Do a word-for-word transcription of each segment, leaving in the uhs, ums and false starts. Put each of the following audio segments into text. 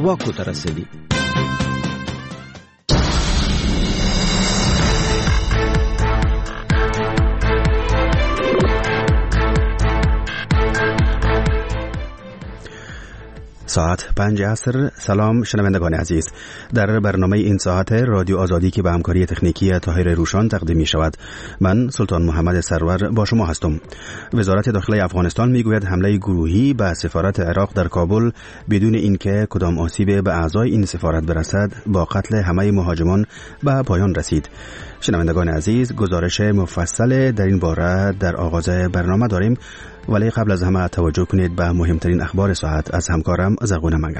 چارواکو ته رسېدي. ساعت پنج عصر. سلام شنوندگان عزیز، در برنامه این ساعت رادیو آزادی که به همکاری تکنیکی طاهر روشان تقدیم می شود، من سلطان محمد سرور با شما هستم. وزارت داخله افغانستان می گوید حمله گروهی به سفارت عراق در کابل بدون اینکه کدام آسیب به اعضای این سفارت برسد با قتل همه مهاجمان به پایان رسید. شنوندگان عزیز، گزارش مفصل در این باره در آغاز برنامه داریم، ولی قبل از همه توجه کنید به مهمترین اخبار ساعت از همکارم زرغون منگل.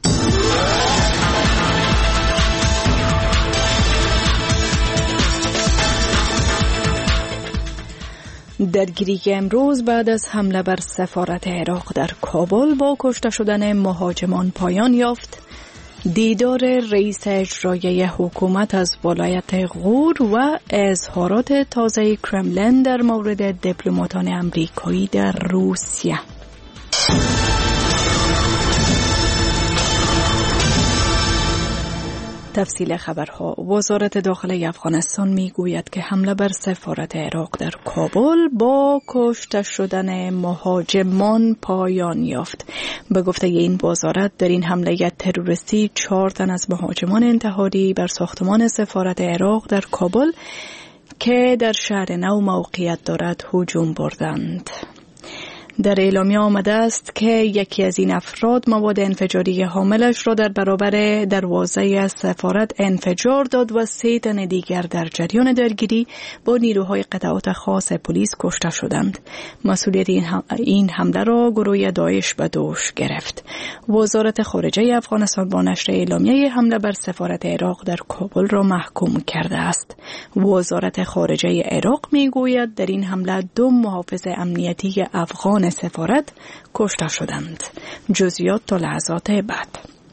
درگیری امروز بعد از حمله بر سفارت عراق در کابل با کشته شدن مهاجمان پایان یافت. دیدار رئیس اجرایی حکومت از ولایت غور و اظهارات تازه کرملین در مورد دیپلماتان امریکایی در روسیه. تفصیل خبرها. وزارت داخله افغانستان میگوید که حمله بر سفارت عراق در کابل با کشته شدن مهاجمان پایان یافت. به گفته این وزارت، در این حمله تروریستی چهار تن از مهاجمان انتحاری بر ساختمان سفارت عراق در کابل که در شهر نو موقعیت دارد هجوم بردند. در اعلامیه آمده است که یکی از این افراد مواد انفجاری حاملش را در برابر دروازه سفارت انفجار داد و سه تن دیگر در جریان درگیری با نیروهای قطعات خاص پلیس کشته شدند. مسئولیت این حمله را گروه داعش به دوش گرفت. وزارت خارجه افغانستان با نشر اعلامیه حمله بر سفارت عراق در کابل را محکوم کرده است. وزارت خارجه عراق میگوید در این حمله دو محافظ امنیتی افغان سفارت کشته شدند. جزئیات تا لحظات بعد.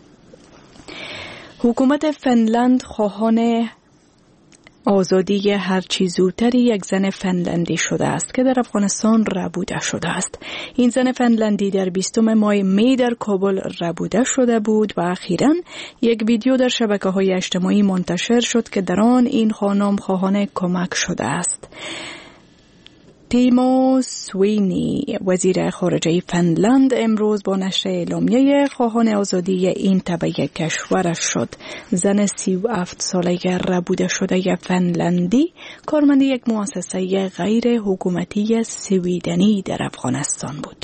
حکومت فنلند خواهان آزادی هرچی زودتر یک زن فنلندی شده است که در افغانستان ربوده شده است. این زن فنلندی در بیستم ماه می در کابل ربوده شده بود و اخیراً یک ویدیو در شبکه‌های اجتماعی منتشر شد که در آن این خانم خواهان کمک شده است. تیمو سوینی، وزیر خارجه فنلند، امروز با نشر اعلامیه خواهان آزادی این طبقه کشورش شد. زن سی و هفت ساله ربوده شده فنلندی کارمند یک مؤسسه غیر حکومتی سویدنی در افغانستان بود.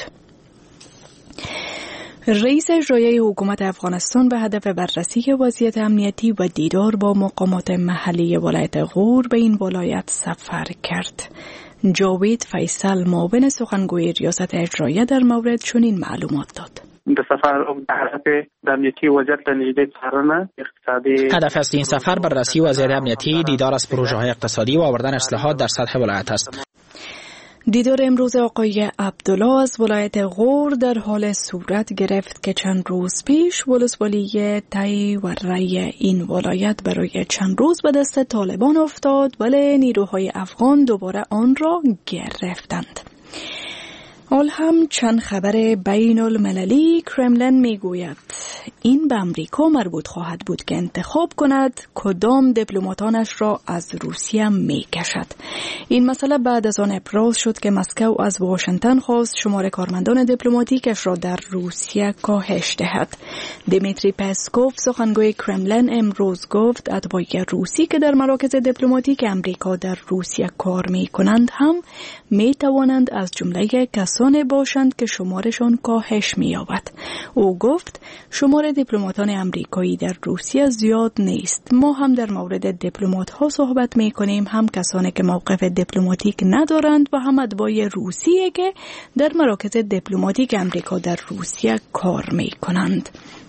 رئیس اجرایی حکومت افغانستان به هدف بررسی وضعیت امنیتی و دیدار با مقامات محلی ولایت غور به این ولایت سفر کرد. جاوید فیصل، معاون سخنگوی ریاست اجرایی، در مورد چنین معلومات داد. به سفر هدف امنیتی وضعیت نژدی څارنه اقتصادی. هدف اصلی این سفر بررسی وضعیت امنیتی، دیدار از پروژه های اقتصادی و آوردن اصلاحات در سطح ولایت است. دیدار امروز آقای عبدالله از ولایت غور در حال صورت گرفت که چند روز پیش ولسوالی تای و رای این ولایت برای چند روز به دست طالبان افتاد، ولی نیروهای افغان دوباره آن را گرفتند. حال هم چند خبر بین المللی. کرملین میگوید این به امریکا مربوط خواهد بود که انتخاب کند کدام دیپلماتانش را از روسیه میکشد. این مسئله بعد از آن ابراز شد که مسکو از واشنگتن خواست شمار کارمندان دیپلماتیکش را در روسیه کاهش دهد. دیمیتری پسکوف، سخنگوی کرملین، امروز گفت اتباع روسی که در مراکز دیپلماتیک امریکا در روسیه کار میکنند هم میتوانند از جمله کسانی باشند که شمارشان کاهش می‌یابد. او گفت شمار دیپلماتان امریکایی در روسیه زیاد نیست. ما هم در مورد دیپلمات‌ها صحبت می‌کنیم، هم کسانی که موقف دیپلماتیک ندارند و هم اتباع روسیه که در مراکز دیپلماتیک امریکا در روسیه کار می‌کنند.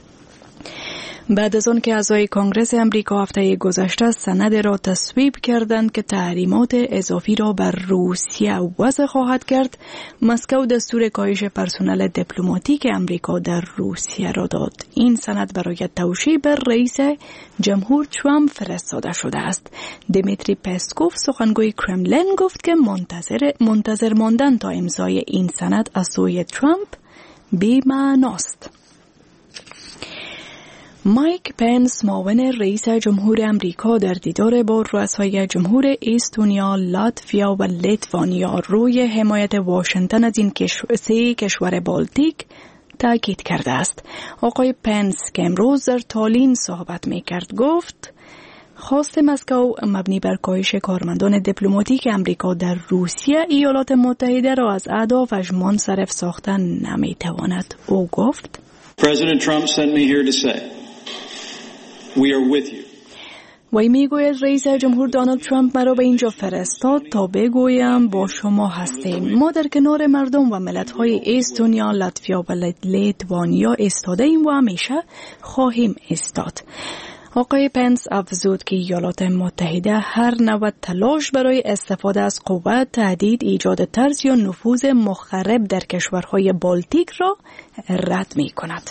بعد از آن که اعضای کنگره امریکا هفته گذشته سند را تصویب کردند که تحریمات اضافی را بر روسیه وضع خواهد کرد، مسکو دستور کاهش پرسنل دیپلماتیک امریکا در روسیه را داد. این سند برای توشیح بر رئیس جمهور ترامپ فرستاده شده است. دیمیتری پسکوف، سخنگوی کرملین، گفت که منتظر منتظر ماندن تا امضای این سند از سوی ترامپ بی‌معناست. مایک پنس معاون رئیس جمهور امریکا در دیدار با رؤسای جمهور استونیا، لاتویا و لیتوانیا روی حمایت واشنگتن از این سه کشور بالتیک تاکید کرده است. آقای پنس که امروز در تالین صحبت می‌کرد گفت خواست مسکو مبنی بر کاهش کارمندان دیپلماتیک امریکا در روسیه ایالات متحده را از اهدافش منصرف ساختن نمی‌تواند. او گفت President Trump sent me here to say we are with you. وی میگوید رئیس جمهور دونالد ترامپ مرا به اینجا فرستاد تا بگویم با شما هستیم. ما در کنار مردم و ملت‌های استونیا، لاتویا و لیتوانیا ایستاده ایم و همیشه خواهیم ایستاد. آقای پنس افزود که ایالات متحده هر نوع تلاش برای استفاده از قوت، تهدید، ایجاد ترس یا نفوذ مخرب در کشورهای بالتیک را رد می کند.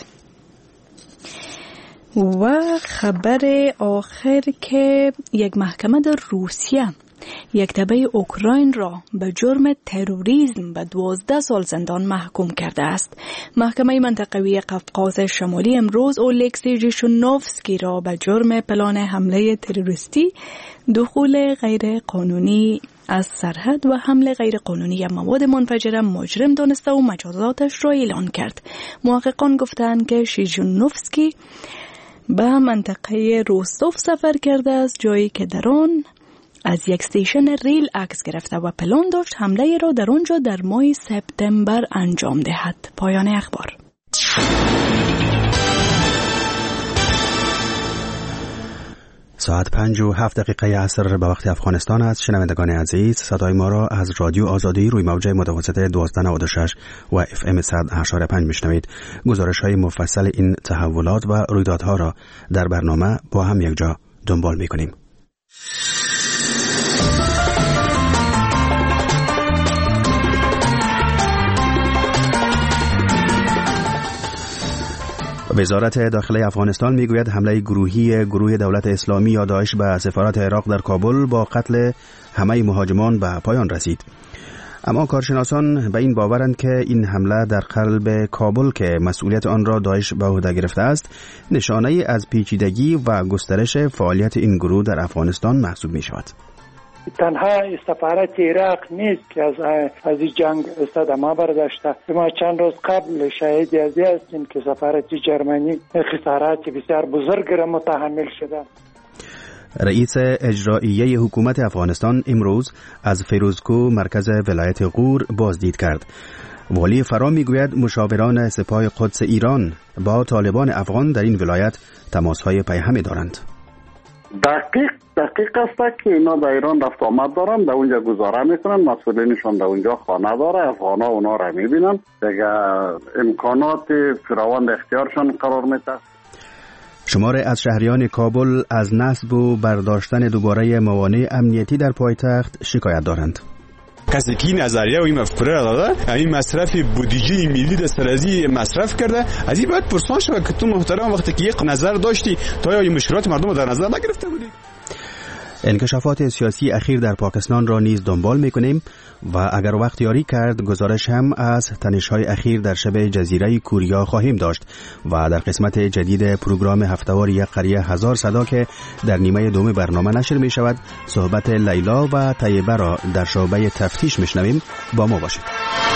و خبر آخر که یک محکمه در روسیه یک تبع اوکراین را به جرم تروریسم به دوازده سال زندان محکوم کرده است. محکمه منطقوی قفقاز شمالی امروز اولکسی ژیشونوفسکی را به جرم پلان حمله تروریستی، دخول غیر قانونی از سرحد و حمله غیر قانونی مواد منفجره مجرم دانسته و مجازاتش را اعلان کرد. محققان گفتند که ژیشونوفسکی به منطقه روستوف سفر کرده است، جایی که در آن از یک استیشن ریل عکس گرفته و پلان داشت حمله را در آنجا در ماه سپتامبر انجام دهد. پایان اخبار. ساعت پنج و هفت دقیقه عصر به وقت افغانستان است. شنوندگان عزیز، صدای ما را از رادیو آزادی روی موج متوسط دویست و نود و شش و اف ام صد و هشت و پنج میشنوید. گزارش های مفصل این تحولات و رویدادها را در برنامه با هم یک جا دنبال میکنیم. وزارت داخله افغانستان میگوید حمله گروهی گروه دولت اسلامی یا داعش به سفارت عراق در کابل با قتل همه مهاجمان به پایان رسید. اما کارشناسان به این باورند که این حمله در قلب کابل که مسئولیت آن را داعش به عهده گرفته است، نشانه از پیچیدگی و گسترش فعالیت این گروه در افغانستان محسوب می شود. تنها سفارت عراق نیست که از از این جنگ صدمه برداشته. ما چند روز قبل شاهد از این هستیم که سفارت جرمنی خسارات بسیار بزرگ را متحمل شده. رئیس اجراییه حکومت افغانستان امروز از فیروزکو مرکز ولایت غور بازدید کرد. والی فرا میگوید مشاوران سپاه قدس ایران با طالبان افغان در این ولایت تماس‌های پیهمی دارند. دقیق دقیق است که اینا در ایران رفت آمد دارن، در اونجا گزاره میکنن، مسئولینشون در اونجا خانه داره، افغانا اونا را میبینن، دیگه امکانات فراوان در اختیارشان قرار میده. شمار از شهریان کابل از نصب و برداشتن دوباره موانع امنیتی در پایتخت شکایت دارند. کسی که این نظریه و این مفکوره را داده، این مصرف بودجه ملی در سرازی مصرف کرده، از این باید پرسان شود که تو محترم وقتی که یک نظر داشتی تا یا مشکلات مردم رو در نظر نگرفته بودی؟ انکشافات سیاسی اخیر در پاکستان را نیز دنبال میکنیم و اگر وقت یاری کرد گزارش هم از تنش‌های اخیر در شبه جزیره کوریا خواهیم داشت و در قسمت جدید پروگرام هفته‌وار یک قریه هزار صدا که در نیمه دوم برنامه نشر می شود صحبت لیلا و طیبه را در شعبه تفتیش میشنویم. با ما باشید.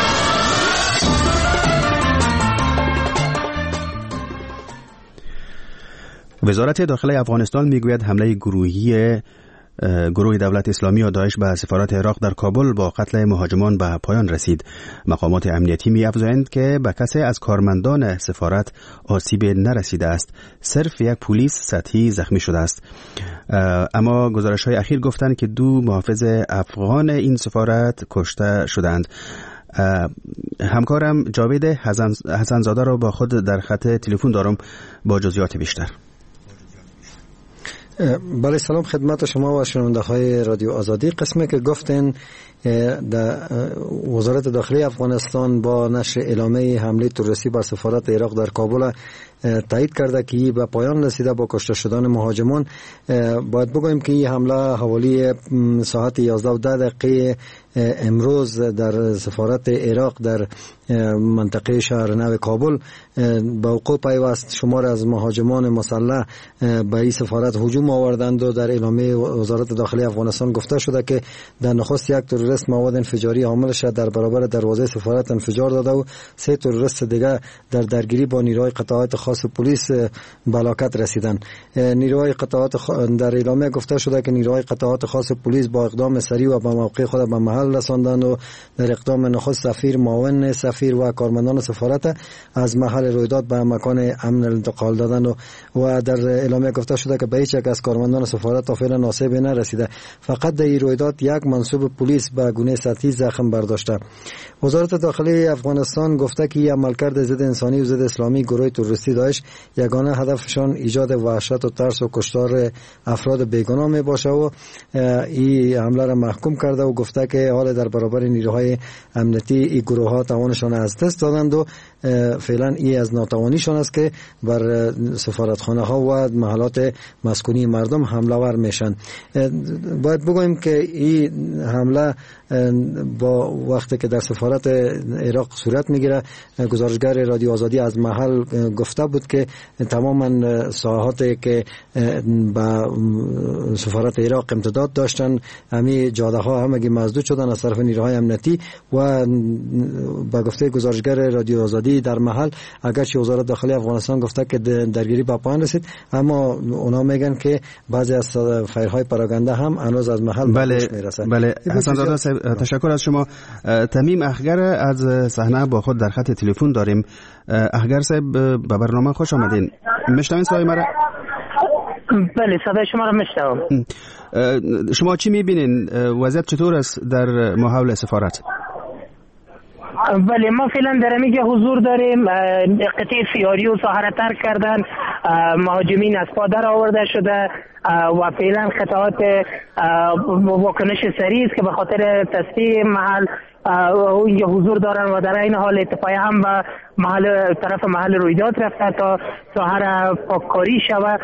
وزارت داخله افغانستان میگوید حمله گروهی گروه دولت اسلامی و داعش به سفارت عراق در کابل با قتل مهاجمان به پایان رسید. مقامات امنیتی می‌افزایند که به کسی از کارمندان سفارت آسیب نرسیده است، صرف یک پلیس سطحی زخمی شده است. اما گزارش‌های اخیر گفتند که دو محافظ افغان این سفارت کشته شدند. همکارم جاوید حسنزاده را با خود در خط تلفن دارم با جزئیات بیشتر. بله، سلام خدمت شما و شنونده های رادیو آزادی. قسمی که گفتن در وزارت داخلی افغانستان با نشر اعلامیه حمله تروریستی بر سفارت عراق در کابل تایید کرده که به پایان رسیده با کشته شدن مهاجمان. باید بگویم که این حمله حوالی ساعت یازده و ده دقیقه امروز در سفارت عراق در منطقه شهر نو کابل به وقوع پیوست. شمار از مهاجمان مسلح به این سفارت هجوم آوردند و در اعلامیه وزارت داخلی افغانستان گفته شده که در نخست یک تروریست مواد انفجاری حامل شد در برابر دروازه سفارت انفجار داده و سه تروریست دیگر در درگیری با نیروهای قطعات خاص پلیس به هلاکت رسیدند. نیروهای قطعات خ... در اعلامیه گفته شده که نیروهای قطعات خاص پلیس با اقدام سریع و به موقع خود به محل رساندند و در اقدام نخست سفیر، معاون سفیر و کارمندان سفارت از محل رویداد به مکان امن انتقال دادند و, و در اعلامیه گفته شده که به هیچ یک از کارمندان سفارت تا فعلا آسیب نرسیده. فقط در این رویداد یک منصوب پلیس به گونه سطحی زخم برداشته. وزارت داخلی افغانستان گفته که این عملکرد ضد انسانی و ضد اسلامی گروه تروریستی داعش یگانه هدفشان ایجاد وحشت و ترس و کشتار افراد بیگناه می باشه و این حمله را محکوم کرده و گفته که حال در برابر نیروهای امنیتی این گروه ها توانشان از دست دادند و فعلا این از ناتوانیشان است که بر سفارتخانه ها و محلات مسکونی مردم حمله ور میشن. باید بگویم که این حمله با وقتی که در سفارت عراق صورت میگیره، گزارشگر رادیو آزادی از محل گفته بود که تماما ساحاتی که به سفارت عراق امتداد داشتن همین جاده ها همگی مسدود شدن از طرف نیروهای امنیتی و با گفته گزارشگر رادیو آزادی در محل اگرچه وزارت داخلی افغانستان گفته که درگیری به پایان رسید، اما اونا میگن که بعضی از فایرهای پراگنده هم هنوز از محل بله میرسه. بله حسن زاده صاحب تشکر از شما. تمیم اخگر از صحنه با خود در خط تلفن داریم. اخگر صاحب به برنامه خوش آمدین. میشنوین صدای مرا؟ بله صدای شما را میشنوم. شما چی میبینین؟ وضعیت چطور است در محاول سفارت؟ بله ما فعلا در امیجا حضور داریم. قطعه سیاری و ساحره ترک کردن، مهاجمین از پا در آورده شده و فعلا قطعات واکنش سریع است که به خاطر تسبیح محل اینجا حضور دارن و در این حال اتفاقی هم به محل طرف محل رویداد رفته تا ساحر پاککاری شود.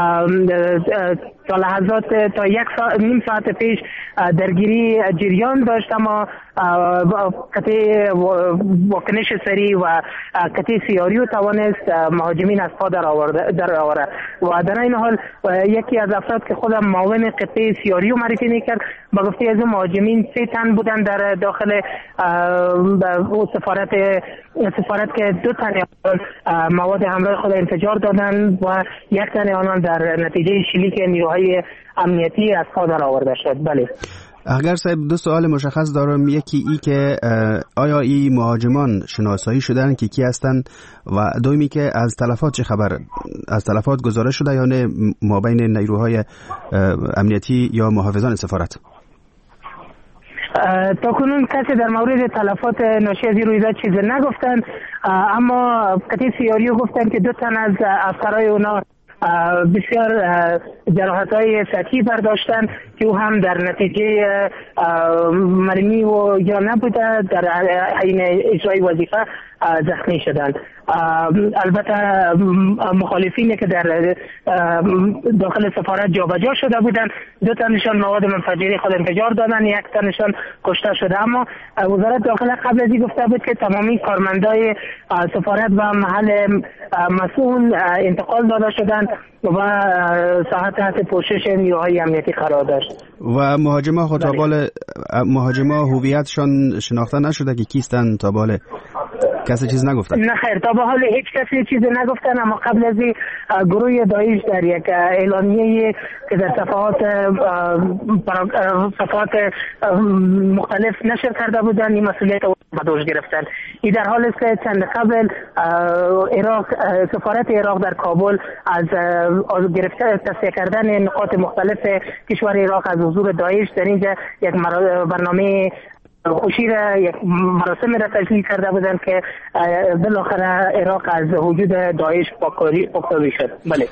تا لحظات تا یک ساعت نیم ساعت پیش درگیری جریان داشت، اما قطعه واکنش سریع و قطعه سیاریو توانست مهاجمین از پا در آورده در آورده و در این حال یکی از افراد که خودم معاون قطعه سیاریو معرفی میکرد با گفته از مهاجمین سه تن بودن در داخل سفارت سفارت که دو تن مواد همراه خود انفجار دادن و یک تن آنان در نتیجه شلیک نیروهای امنیتی از پا در آورده شد. بله اگر صاحب دو سوال مشخص دارم. یکی ای که آیا این مهاجمان شناسایی شدن که کی هستند و دومی که از تلفات چه خبر؟ از تلفات گزارش شده یا نه ما بین نیروهای امنیتی یا محافظان سفارت؟ تا کنون کسی در مورد تلفات ناشی از این رویداد چیز نگفتن، اما قطعه سیاریو گفتن که دو تن از افسرهای اونا بسیار جراحت‌های سطحی برداشتن که او هم در نتیجه مرمی و یا نبوده در حین اجرای وظیفه زخمی شدند. البته مخالفینی که در داخل سفارت جابجا شده بودند، دو تنشان مواد منفجری خود انفجار دادن، یک تنشان کشته شده. اما وزارت داخله قبل از این گفته بود که تمامی کارمندای سفارت و محل مسئول انتقال داده شدند و ساحت تحت پوشش نیروهای امنیتی قرار داشت. و مهاجما خود تا بال مهاجما هویتشان شناخته نشده که کیستن؟ تا بال کسی چیز نگفتن؟ نه خیر، تا به حال هیچ کسی چیز نگفتن، اما قبل از این گروه داعش در یک اعلامیه که در صفحات صفحات مختلف نشر کرده بودن این مسئولیت رو به دوش گرفتن. این در حال است که چند قبل عراق سفارت عراق در کابل از گرفتن تصفیه کردن نقاط مختلف کشور عراق از حضور داعش در اینجا یک برنامه خوشی را یک مراسم را تجلیل کرده بودند که بالاخره عراق از وجود داعش پاککاری شد. بله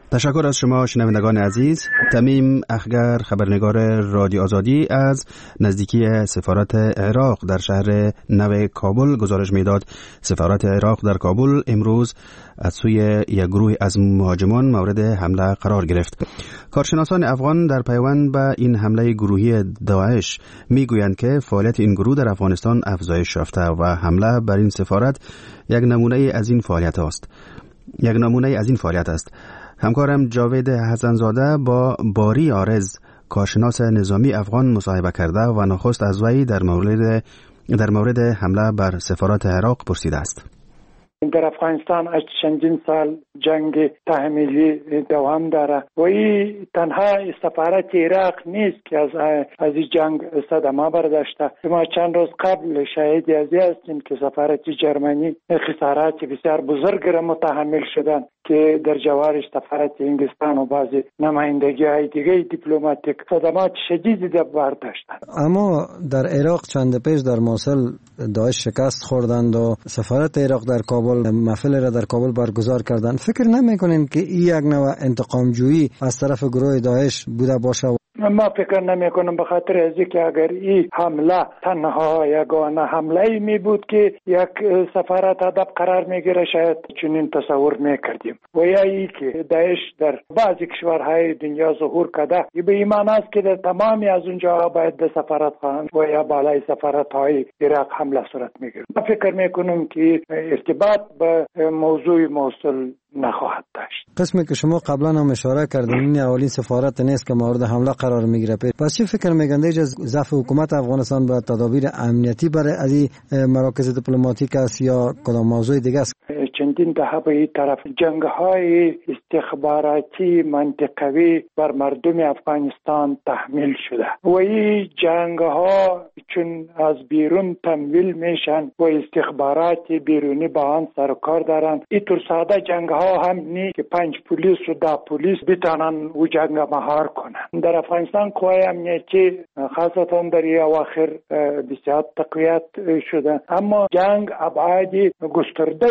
تشکر از شما شنوندگان عزیز. تمیم اخگر، خبرنگار رادیو آزادی، از نزدیکی سفارت عراق در شهر نو کابل گزارش میداد. سفارت عراق در کابل امروز از سوی یک گروه از مهاجمان مورد حمله قرار گرفت. کارشناسان افغان در پیوند به این حمله گروهی داعش میگویند که فعالیت این گروه در افغانستان افزایش یافته و حمله بر این سفارت یک نمونه از این فعالیت است. یک نمونه از این فعالیت است. همکارم جاوید حسنزاده با باری آرز، کارشناس نظامی افغان، مصاحبه کرده و نخست از وی در مورد در مورد حمله بر سفارت عراق پرسیده است. در افغانستان از چندین سال جنگ تحمیلی دوام داره و این تنها سفارت عراق نیست که از از این جنگ صدمه برداشته. ما چند روز قبل شاهدی از این هستیم که سفارت جرمنی خسارات بسیار بزرگ را متحمل شدن که در جوارش سفارت انگلستان و بعضی نمایندگی های دیگه دیپلماتیک صدمات شدیدی در برداشتند. اما در عراق چند پیش در موصل داعش شکست خوردند و سفارت عراق در کابل محفل را در کابل برگزار کردند. فکر نمی‌کنین که این یک نوع انتقام جویی از طرف گروه داعش بوده باشه؟ ما فکر نمی کنم، به خاطر از اینکه اگر این حمله تنها یگانه حمله می بود که یک سفارت هدف قرار می گیره شاید چنین تصور می کردیم. و یا ای که داعش در بعضی کشورهای دنیا ظهور کرده، این به ایمان است که در تمامی از اونجا باید به سفارت خواهند و یا بالای سفارت های عراق حمله صورت می گیره. ما فکر می کنم که ارتباط به موضوع موصل نخواهد داشت. قسمی که شما قبلا هم اشاره کردین این اولین سفارت نیست که مورد حمله قرار میگیره. پس چه فکر میگنده از ضعف حکومت افغانستان به تدابیر امنیتی برای از این مراکز دیپلماتیک است یا کدام موضوع دیگه است؟ چندین دهه به این طرف جنگ‌های استخباراتی منطقوی بر مردم افغانستان تحمیل شده و این جنگ‌ها چون از بیرون تمویل میشن و استخبارات بیرونی با آن سر و کار دارن، این طور ساده جنگ‌ها هم نی که پنج پلیس و ده پلیس بتانن او جنگ مهار کنن. در افغانستان قوای امنیتی خاصتا در این اواخر بسیار تقویت شده، اما جنگ ابعادی گسترده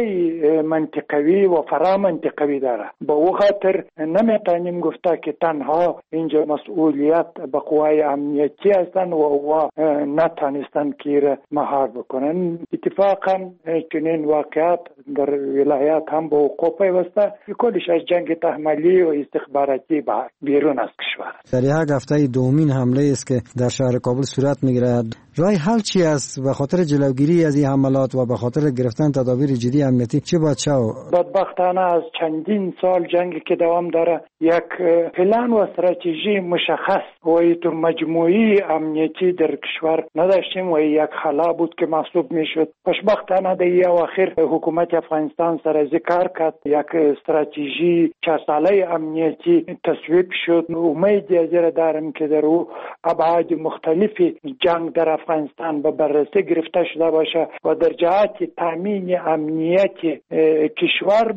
منطقوی و فرا منطقوی داره. با او خاطر نمیتونیم گفته که تنها اینجا مسئولیت به قوای امنیتی هستند و او نتانستن که مهار بکنن. اتفاقا چنین واقعات در ولایات هم به وقوع پیوسته، کلش از جنگ تحمیلی و استخباراتی بیرون از کشور. در یک هفته دومین حمله است که در شهر کابل صورت میگیرد. رای حل چی است به خاطر جلوگیری از این حملات و به خاطر گرفتن تدابیر جدی امنیتی؟ چه باید شد؟ بدبختانه از چندین سال جنگی که دوام داره یک پلان و استراتژی مشخص و ایتو مجموعی امنیتی در کشور نداشتیم و یک خلا بود که محسوب میشد. خوشبختانه در این اواخر حکومت افغانستان سر از کار کرد، یک استراتژی چند ساله امنیتی تصویب شد. امیدی از این دارم که در او ابعاد مختلفی جنگ در افغانستان به بررسی گرفته شده باشه و در جهت تامین امنیت کشور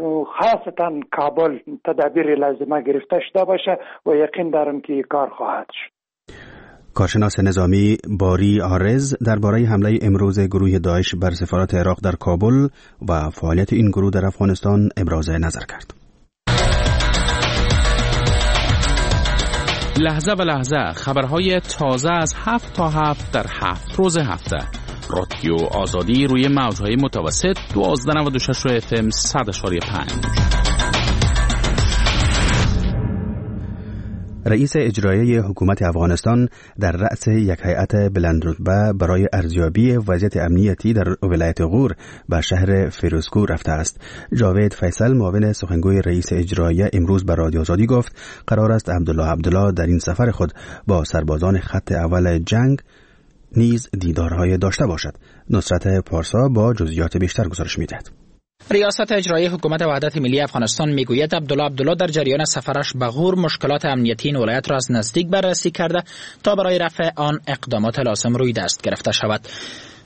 خاصتا کابل تدابیر لازمه گرفته شده باشه و یقین دارم که کار خواهد شد. کارشناس نظامی باری آرز درباره حمله امروز گروه داعش بر سفارت عراق در کابل و فعالیت این گروه در افغانستان ابراز نظر کرد. لحظه به لحظه خبرهای تازه از هفت تا هفت در هفت روز هفته. رادیو آزادی روی موجهای متوسط دوازده نود و شش اف ام صد اشاری پنج. رئیس اجرایی حکومت افغانستان در رأس یک هیئت بلندرتبه برای ارزیابی وضعیت امنیتی در ولایت غور به شهر فیروزکو رفته است. جاوید فیصل معاون سخنگوی رئیس اجرایی امروز به رادیو آزادی گفت قرار است عبدالله عبدالله در این سفر خود با سربازان خط اول جنگ نیز دیدارهای داشته باشد. نصرت پارسا با جزئیات بیشتر گزارش می‌دهد. ریاست اجرایی حکومت وحدت ملی افغانستان میگوید عبدالله عبدالله در جریان سفرش به غور مشکلات امنیتی این ولایت را از نزدیک بررسی کرده تا برای رفع آن اقدامات لازم روی دست گرفته شود.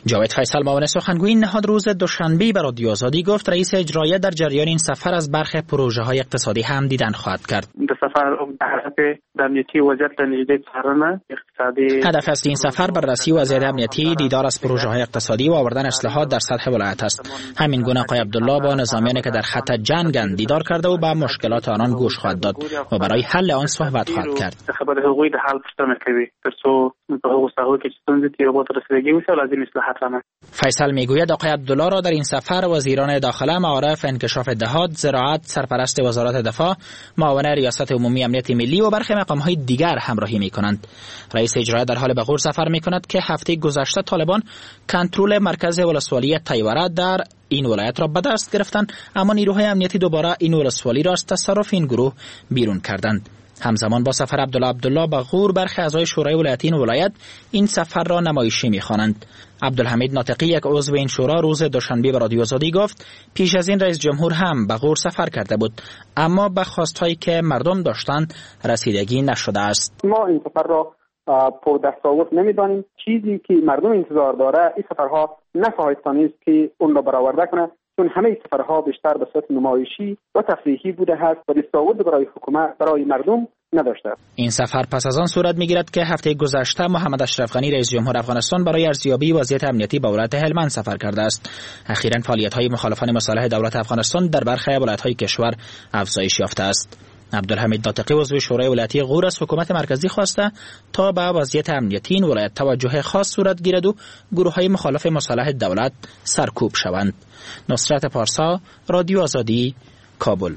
جاوید فیصل معاون سخنگوی نهاد روز دوشنبه به رادیو آزادی گفت رئیس اجرایی در جریان این سفر از برخی پروژه های اقتصادی هم دیدن خواهد کرد. در سفر هدف امنیتی وضعیت نژادی څارنه اقتصادی. هدف اصلی این سفر بررسی وضعیت امنیتی، دیدار از پروژه های اقتصادی و آوردن اصلاحات در سطح ولایت است. همین گونه آقای عبدالله با نظامیانی که در خط جنگند دیدار کرده و به مشکلات آنان گوش خواهد داد و برای حل آن صحبت خواهد کرد. خبر حقوقی در حال پوښتنه کوي ترڅو په هغو ساحو کې چې ستونزې تیر به تر رسیدگی وشي او لازم اصلاحات رانه. فیصل میگوید آقای عبدالله را در این سفر وزیران داخله، معارف، انکشاف دهات، زراعت، سرپرست وزارت دفاع، معاون ریاست عمومی امنیت ملی و برخی مقام‌های دیگر همراهی می‌کنند. رئیس اجرایی در حال به غور سفر می‌کند که هفته گذشته طالبان کنترل مرکز ولسوالی تیوره در این ولایت را به دست گرفتند، اما نیروهای امنیتی دوباره این ولسوالی را از تصرف این گروه بیرون کردند. همزمان با سفر عبدالله عبدالله به غور برخی اعضای شورای ولایتی این ولایت این سفر را نمایشی می‌خوانند. عبدالحمید ناطقی، یک عضو این شورا، روز دوشنبه به رادیو آزادی گفت پیش از این رئیس جمهور هم به غور سفر کرده بود، اما به خواستهایی که مردم داشتند رسیدگی نشده است. ما این سفر را پر دستاورد نمی‌دانیم. چیزی که مردم انتظار داره این سفرها نه شایستانی است که اون را برآورده کنه، چون همه سفرها بیشتر به صورت نمایشی و تفریحی بوده است و دستاورد برای حکومت برای مردم نداشته. این سفر پس از آن صورت میگیرد که هفته گذشته محمد اشرف غنی رئیس جمهور افغانستان برای ارزیابی وضعیت امنیتی به ولایت هلمند سفر کرده است. اخیراً فعالیت‌های مخالفان مصالح دولت افغانستان در برخی ولایت‌های کشور افزایش یافته است. عبدالحمید ناطقی عضو شورای ولایتی غور از حکومت مرکزی خواسته تا به وضعیت امنیتی این ولایت توجه خاص صورت گیرد و گروه‌های مخالف مصالح دولت سرکوب شوند. نصرت پارسا، رادیو آزادی، کابل.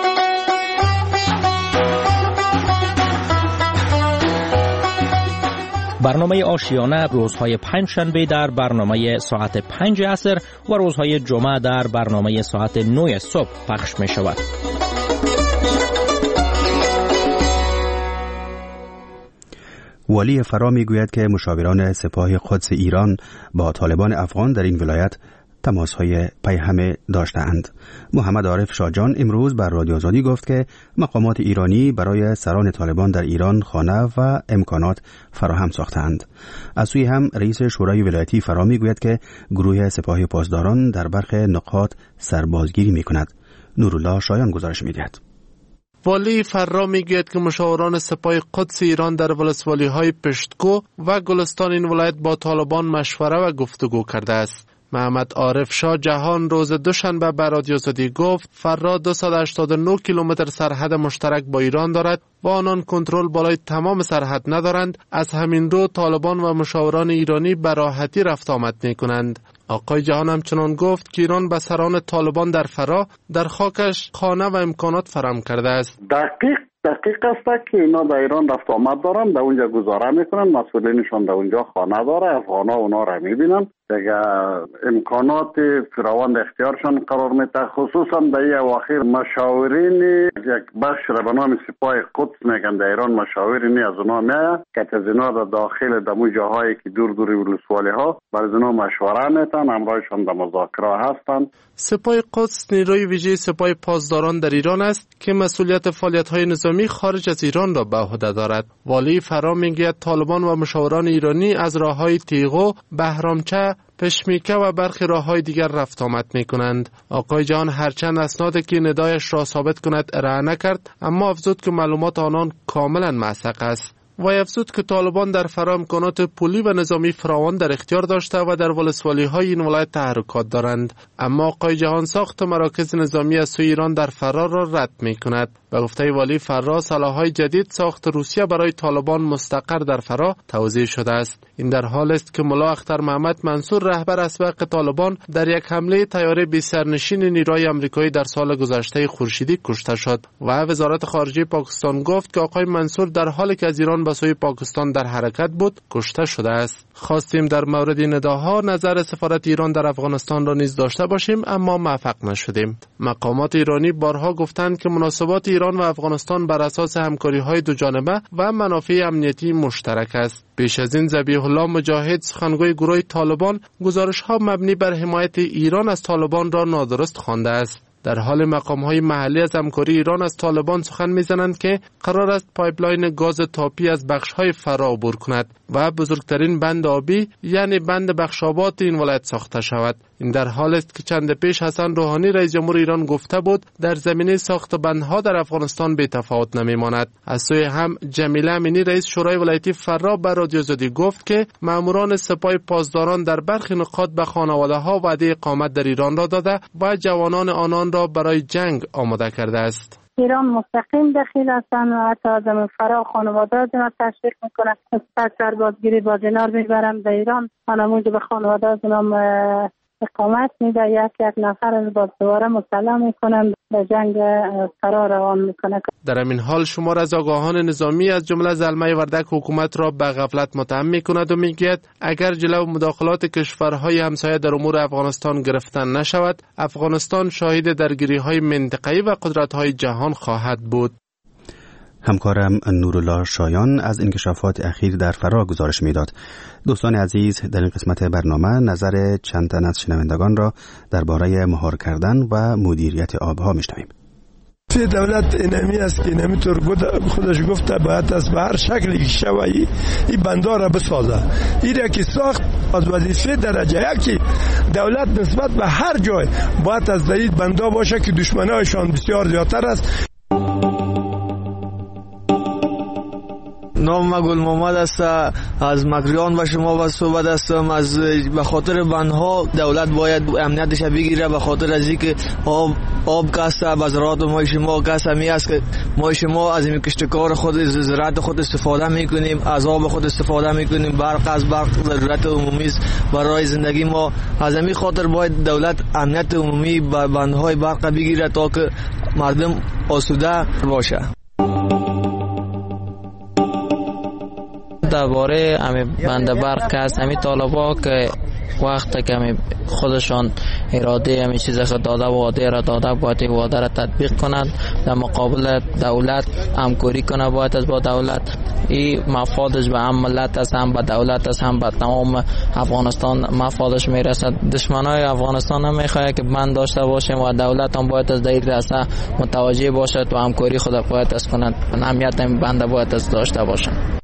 برنامه آشیانه روزهای پنج شنبه در برنامه ساعت پنج عصر و روزهای جمعه در برنامه ساعت نه صبح پخش می شود. والی فرا میگوید که مشاوران سپاه قدس ایران با طالبان افغان در این ولایت تماس‌های پیهمه داشته‌اند. محمد عارف شاجان امروز بر رادیو آزادی گفت که مقامات ایرانی برای سران طالبان در ایران خانه و امکانات فراهم ساختند. از سوی هم رئیس شورای ولایتی فرا میگوید که گروه سپاه پاسداران در برخی نقاط سربازگیری می‌کند. نورالله شایان گزارش می‌دهد. والی فرا میگوید که مشاوران سپاه قدس ایران در ولسوالی‌های پشتکو و گلستان این ولایت با طالبان مشوره و گفتگو کرده است. محمد عارف شاه جهان روز دوشنبه به رادیو آزادی گفت فرا دویست و هشتاد و نه کیلومتر سرحد مشترک با ایران دارد و آنان کنترل بالای تمام سرحد ندارند. از همین رو طالبان و مشاوران ایرانی به راحتی رفت آمد می‌کنند. آقای جهان همچنان گفت که ایران به سران طالبان در فرا در خاکش خانه و امکانات فراهم کرده است. دقیق دقیق است که اینا در ایران رفت آمد دارن، در اونجا گذاره میکنن، مسئولینشون در اونجا خانه داره، افغانا اونا را میبینن، دیگه امکانات فراوان در اختیارشان قرار میده. خصوصا در این اواخر مشاورین یک بخش را به نام سپاه قدس میگن در ایران، مشاورین از اونا میاد که از اینا در داخل دمو جاهایی که دور دور ولسوالی ها برای اونا مشوره میتن، همراهشان در مذاکره هستن. سپاه قدس نیروی ویژه سپاه پاسداران در ایران است که مسئولیت فعالیت‌های نظامی خارج از ایران را به عهده دارد. والی فرا میگوید طالبان و مشاوران ایرانی از راه‌های تیغو، بهرامچه، پشمیکه و برخی راه‌های دیگر رفت آمد می‌کنند. آقای جان هرچند اسنادی که ندایش را ثابت کند ارائه نکرد، اما افزود که معلومات آنان کاملا موثق است. و افزود که طالبان در فرا امکانات پولی و نظامی فراوان در اختیار داشته و در ولسوالی‌های این ولایت تحرکات دارند، اما آقای جهان ساخت مراکز نظامی از سوی ایران در فرا را رد می‌کند. به گفته والی فرا سلاح‌های جدید ساخت روسیه برای طالبان مستقر در فرا توضیح شده است. این در حال است که ملا اختر محمد منصور رهبر اسبق طالبان در یک حمله طیاره بی سرنشین نیروی آمریکایی در سال گذشته خورشیدی کشته شد و وزارت خارجه پاکستان گفت که آقای منصور در حالی که از ایران به سوی پاکستان در حرکت بود کشته شده است. خواستیم در مورد نداها نظر سفارت ایران در افغانستان را نیز داشته باشیم، اما موفق نشدیم. مقامات ایرانی بارها گفتند که مناسبات ایران و افغانستان بر اساس همکاری‌های دو جانبه و منافع امنیتی مشترک است. پیش از این ذبیح الله مجاهد سخنگوی گروه طالبان گزارش‌ها مبنی بر حمایت ایران از طالبان را نادرست خوانده است. در حال مقام‌های محلی از همکاری ایران از طالبان سخن می‌زنند که قرار است پایپلاین گاز تاپی از بخش‌های فرا عبور کند و بزرگترین بند آبی یعنی بند بخشاباد این ولایت ساخته شود. این در حال است که چند پیش حسن روحانی رئیس جمهور ایران گفته بود در زمینه ساخت بندها در افغانستان بی تفاوت نمی‌ماند. از سوی هم جمیله امینی رئیس شورای ولایتی فرا به رادیو آزادی گفت که ماموران سپاه پاسداران در برخی نقاط به خانواده‌ها وعده اقامت در ایران را داده و جوانان آنان را برای جنگ آماده کرده است. ایران مستقیم دخیل هستند و حتی از فرا خانواده از اینا تشویق میکنند. پس سربازگیری با دینار میبرند به ایران، آنمونجا به خانواده از اینا اقامت میده، یک یک نفر از باز دوباره مسلح میکنند به جنگ فرا روان میکنه. در همین حال شمار از آگاهان نظامی از جمله زلمه وردک حکومت را به غفلت متهم میکند و میگوید اگر جلو مداخلات کشورهای همسایه در امور افغانستان گرفتن نشود، افغانستان شاهد درگیری‌های منطقه‌ای و قدرت‌های جهان خواهد بود. همکارم نورالله شایان از انکشافات اخیر در فرا گزارش میداد. دوستان عزیز، در این قسمت برنامه نظر چند تن از شنوندگان را درباره مهار کردن و مدیریت آبها میشنویم. توی دولت اینمی است که اینمی طور خودش گفته باید از به هر شکلی که شوی این بندها را بسازه. این را که ساخت از وظیفه درجه یکی دولت نسبت به هر جای باید از این بندها باشه که دشمنایشان بسیار زیادتر است. نام ما گل محمد است، از مکریان و شما با صحبت هستم. از به خاطر بندها دولت باید امنیتش بگیره، به خاطر از اینکه آب آب کاسته بازارات ما شما کاسته می است که ما شما از این کشتکار خود زراعت خود استفاده میکنیم، از آب خود استفاده میکنیم، برق از برق ضرورت عمومی است برای زندگی ما. از همین خاطر باید دولت امنیت عمومی به بندهای برق بگیره تا که مردم آسوده باشه. درباره همین بند برق که هست، همین طالبا که وقت که خودشان اراده همین چیز خود داده و وعده را داده باید این وعده را تطبیق کنند، در مقابل دولت همکاری کنه باید از با دولت. این مفادش به هم ملت است، هم به دولت است، هم به تمام افغانستان مفادش میرسد. دشمنای افغانستان هم میخواه که بند داشته باشیم و دولت هم باید از دیر رسه متوجه باشد و همکاری خود باید از کنند، اهمیت همین بند باید از داشته باشند.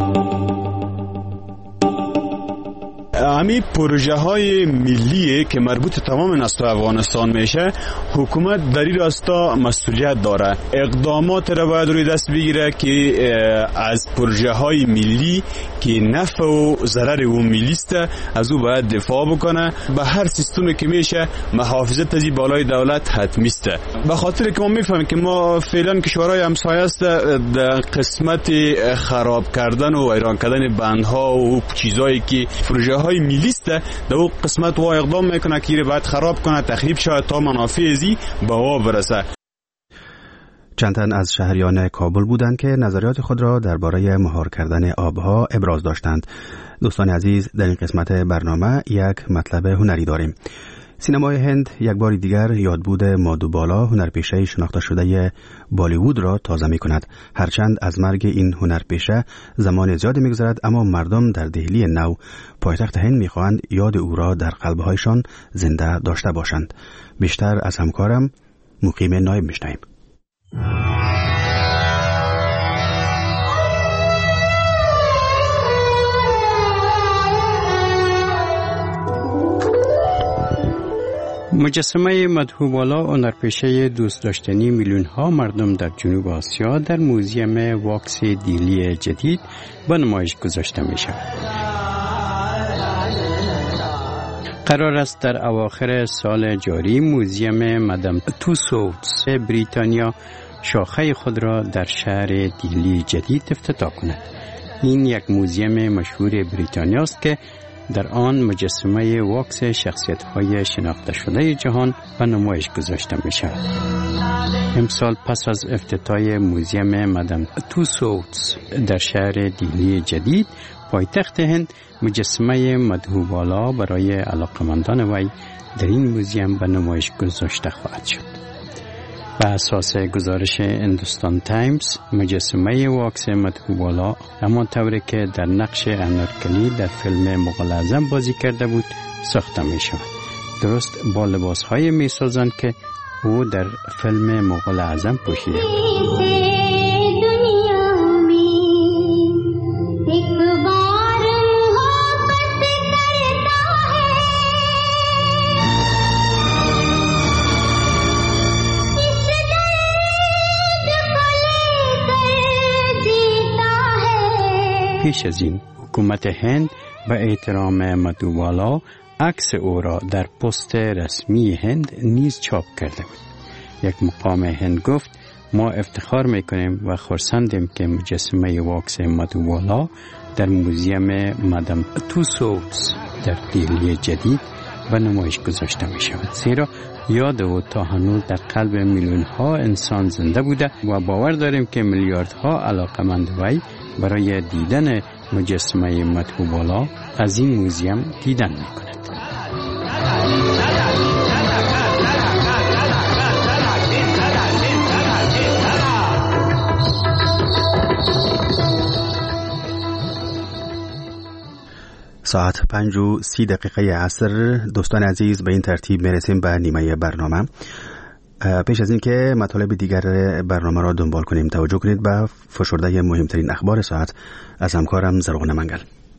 همین پروژه های ملیه که مربوط تمام نسل افغانستان میشه، حکومت در این راستا مسئولیت داره. اقدامات را باید روی دست بگیره که از پروژه های ملی که نفع و ضرر اون ملی است از او باید دفاع بکنه. به هر سیستمی که میشه محافظت از بالای دولت حتمی است. به خاطر که ما میفهمیم که ما فعلا کشورهای همسایه است در قسمت خراب کردن و ویران کردن بندها و چیزایی که پروژه های میلیست در اون قسمت و اقدام میکنه که باید خراب کنه، تخریب شود تا منافع ازی به وا برسه. چند تن از شهریان کابل بودند که نظریات خود را درباره مهار کردن آبها ابراز داشتند. دوستان عزیز، در این قسمت برنامه یک مطلب هنری داریم. سینمای هند یک بار دیگر یادبود مادوبالا، هنرپیشه شناخته شده بالیوود را تازه می کند. هرچند از مرگ این هنرپیشه زمان زیادی می گذرد، اما مردم در دهلی نو پایتخت هند می خواهند یاد او را در قلبهایشان زنده داشته باشند. بیشتر از همکارم مقیم نایب می شنویم. مجسمه مدهوبالا، هنرپیشه دوست داشتنی میلیون ها مردم در جنوب آسیا، در موزیم واکس دیلی جدید به نمایش گذاشته می شود. قرار است در اواخر سال جاری موزیم مدام توسوتس بریتانیا شاخه خود را در شهر دیلی جدید افتتاح کند. این یک موزیم مشهور بریتانیا است که در آن مجسمه واکس شخصیت‌های شناخته شده جهان به نمایش گذاشته می شود. امسال پس از افتتاح موزیم مدام توسوتس در شهر دیلی جدید پایتخت هند، مجسمه مدهوبالا برای علاقمندان وی در این موزیم به نمایش گذاشته خواهد شد. به اساس گزارش هندوستان تایمز، مجسمه واکس مدهوبالا همان طوری که در نقش انارکلی در فیلم مغول اعظم بازی کرده بود ساخته می شود. درست با لباس های می سازند که او در فیلم مغول اعظم پوشیده پیش از این حکومت هند به احترام مدووالا عکس او را در پست رسمی هند نیز چاپ کرده بود. یک مقام هند گفت ما افتخار میکنیم و خرسندیم که مجسمه واکس مدووالا در موزیم مادام توسوتس در دهلی جدید به نمایش گذاشته می شود، زیرا یاد او تا هنوز در قلب میلیون ها انسان زنده بوده و باور داریم که میلیاردها علاقمند وی برای دیدن مجسمه مدووالا از این موزیم دیدن می کند. ساعت پنج و سی دقیقه عصر. دوستان عزیز، به این ترتیب میرسیم به نیمه برنامه. پیش از این که مطالب دیگر برنامه را دنبال کنیم، توجه کنید به فشرده مهمترین اخبار ساعت از همکارم زرغون منگل.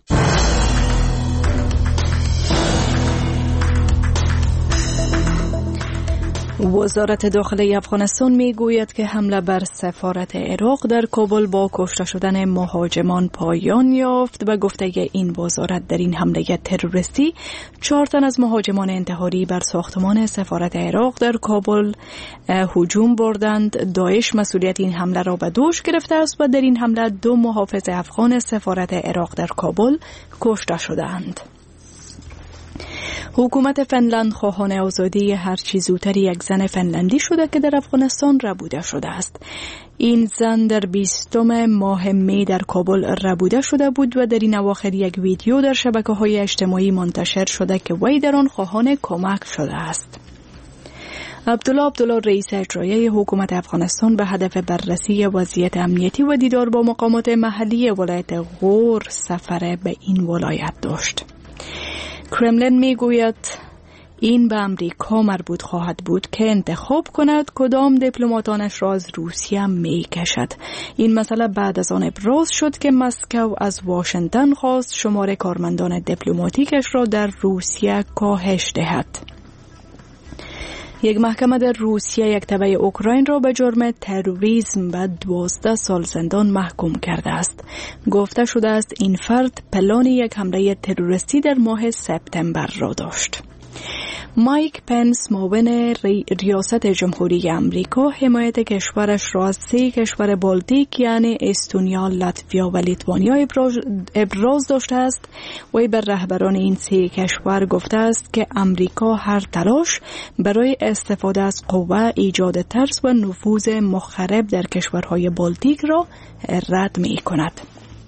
وزارت داخلی افغانستان می گوید که حمله بر سفارت عراق در کابل با کشته شدن مهاجمان پایان یافت. به گفته این وزارت در این حمله تروریستی چهار تن از مهاجمان انتحاری بر ساختمان سفارت عراق در کابل هجوم بردند. داعش مسئولیت این حمله را به دوش گرفته است و در این حمله دو محافظ افغان سفارت عراق در کابل کشته شدند. حکومت فنلند خواهان آزادی هرچی زودتر یک زن فنلندی شده که در افغانستان ربوده شده است. این زن در بیستم ماه می در کابل ربوده شده بود و در این اواخر یک ویدیو در شبکه‌های اجتماعی منتشر شده که وی در آن خواهان کمک شده است. عبدالله عبدالله رئیس اجرایی حکومت افغانستان به هدف بررسی وضعیت امنیتی و دیدار با مقامات محلی ولایت غور سفر به این ولایت داشت. کرملین می گوید این به امریکا مربوط خواهد بود که انتخاب کند کدام دیپلماتانش را از روسیه می کشد. این مسئله بعد از آن ابراز شد که مسکو از واشنگتن خواست شمار کارمندان دیپلماتیکش را در روسیه کاهش دهد. یک محکمه در روسیه یک تبع اوکراین را به جرم تروریسم به دوازده سال زندان محکوم کرده است. گفته شده است این فرد پلان یک حمله تروریستی در ماه سپتامبر را داشت. مایک پنس معاون ریاست جمهوری امریکا حمایت کشورش را از سه کشور بالتیک یعنی استونیا، لاتویا و لیتوانیا ابراز داشته است. وی بر رهبران این سه کشور گفته است که امریکا هر تلاش برای استفاده از قوه، ایجاد ترس و نفوذ مخرب در کشورهای بالتیک را رد می کند.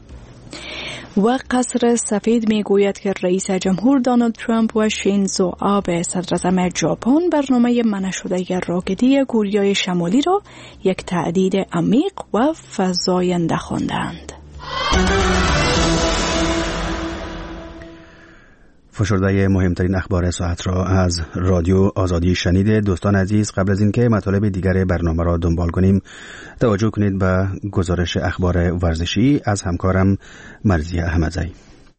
و قصر سفید می گوید که رئیس جمهور دونالد ترامپ و شینزو آبه صدراعظم ژاپن برنامه منع شده راکتی کوریای شمالی را یک تهدید عمیق و فزاینده خواندند. فشرده مهمترین اخبار ساعت را از رادیو آزادی شنیده. دوستان عزیز، قبل از اینکه مطالب دیگر برنامه را دنبال کنیم، توجه کنید به گزارش اخبار ورزشی از همکارم مرزی احمدزی.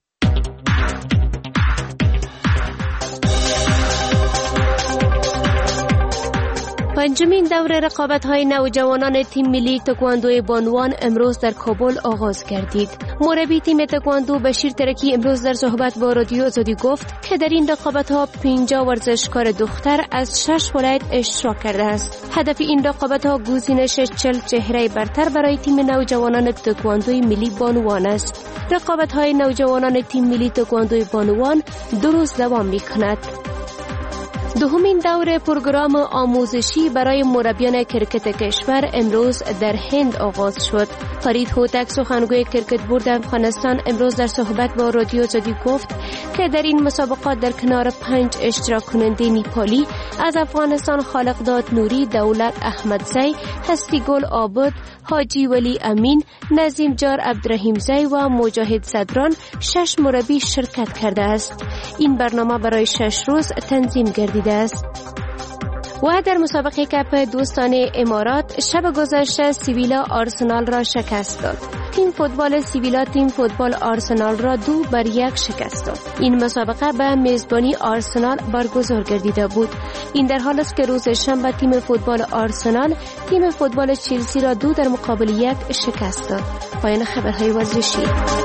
پنجمین دور رقابت‌های نوجوانان تیم ملی تکواندو بانوان امروز در کابل آغاز گردید. مربی تیم تکواندو بشیر ترکی امروز در صحبت با رادیو آزادی گفت که در این رقابت‌ها پنجاه ورزشکار دختر از شش ولایت اشتراک کرده است. هدف این رقابت‌ها گزینش چهل چهره برتر برای تیم نوجوانان تکواندوی ملی بانوان است. رقابت‌های نوجوانان تیم ملی تکواندوی بانوان دو روز دوام می‌کند. دومین دور پروگرام آموزشی برای مربیان کرکت کشور امروز در هند آغاز شد. فرید هوتک سخنگوی کرکت بورد افغانستان امروز در صحبت با رادیو آزادی گفت که در این مسابقات در کنار پنج اشتراک کننده نیپالی از افغانستان خالقداد نوری، دولت احمدزی، هستی گل آبد، حاجی ولی امین، نظیم جار عبدالرحیمزی و مجاهد صدران شش مربی شرکت کرده است. این برنامه برای شش روز تنظیم گردیده است. و در مسابقه کپ دوستان امارات شب گذشته سیویلا آرسنال را شکست داد. تیم فوتبال سیویلا تیم فوتبال آرسنال را دو بر یک شکست داد. این مسابقه به میزبانی آرسنال برگزار گردیده بود. این در حالی است که روز شنبه تیم فوتبال آرسنال تیم فوتبال چلسی را دو در مقابل یک شکست داد. پایان خبرهای ورزشی.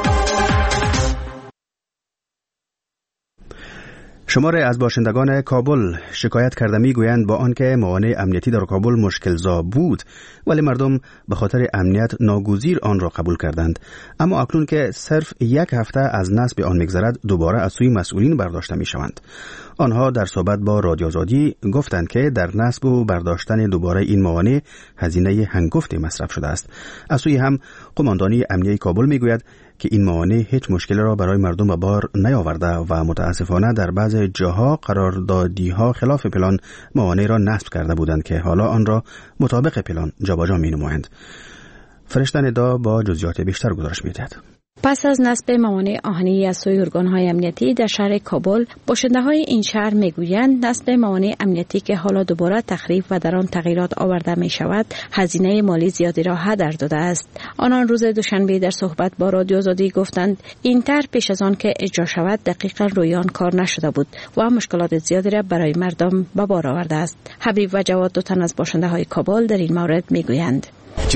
شماره از باشندگان کابل شکایت کرده میگویند با آنکه موانع امنیتی در کابل مشکل‌زا بود ولی مردم به خاطر امنیت ناگزیر آن را قبول کردند، اما اکنون که صرف یک هفته از نصب آن می‌گذرد دوباره از سوی مسئولین برداشته می‌شوند. آنها در صحبت با رادیو آزادی گفتند که در نصب و برداشتن دوباره این موانع هزینه هنگفتی مصرف شده است. از سوی هم قماندانی امنیتی کابل میگوید که این موانع هیچ مشکلی را برای مردم به بار نیاورده و متاسفانه در بعض جاها قراردادی‌ها خلاف پلان موانع را نصب کرده بودند که حالا آن را مطابق پلان جابجا می‌نمایند. فرشته ندا با جزئیات بیشتر گزارش می‌دهد. پس از نصب موانع آهنی از سوی ارگان‌های امنیتی در شهر کابل، باشنده‌های این شهر می‌گویند نصب موانع امنیتی که حالا دوباره تخریب و در آن تغییرات آورده می‌شود، هزینه مالی زیادی را هدر داده است. آنان روز دوشنبه در صحبت با رادیو آزادی گفتند این طرح پیش از آن که اجرا شود دقیقاً روی آن کار نشده بود و مشکلات زیادی را برای مردم به بار آورده است. حبیب و جواد دو تن از باشنده‌های کابل در این مورد می‌گویند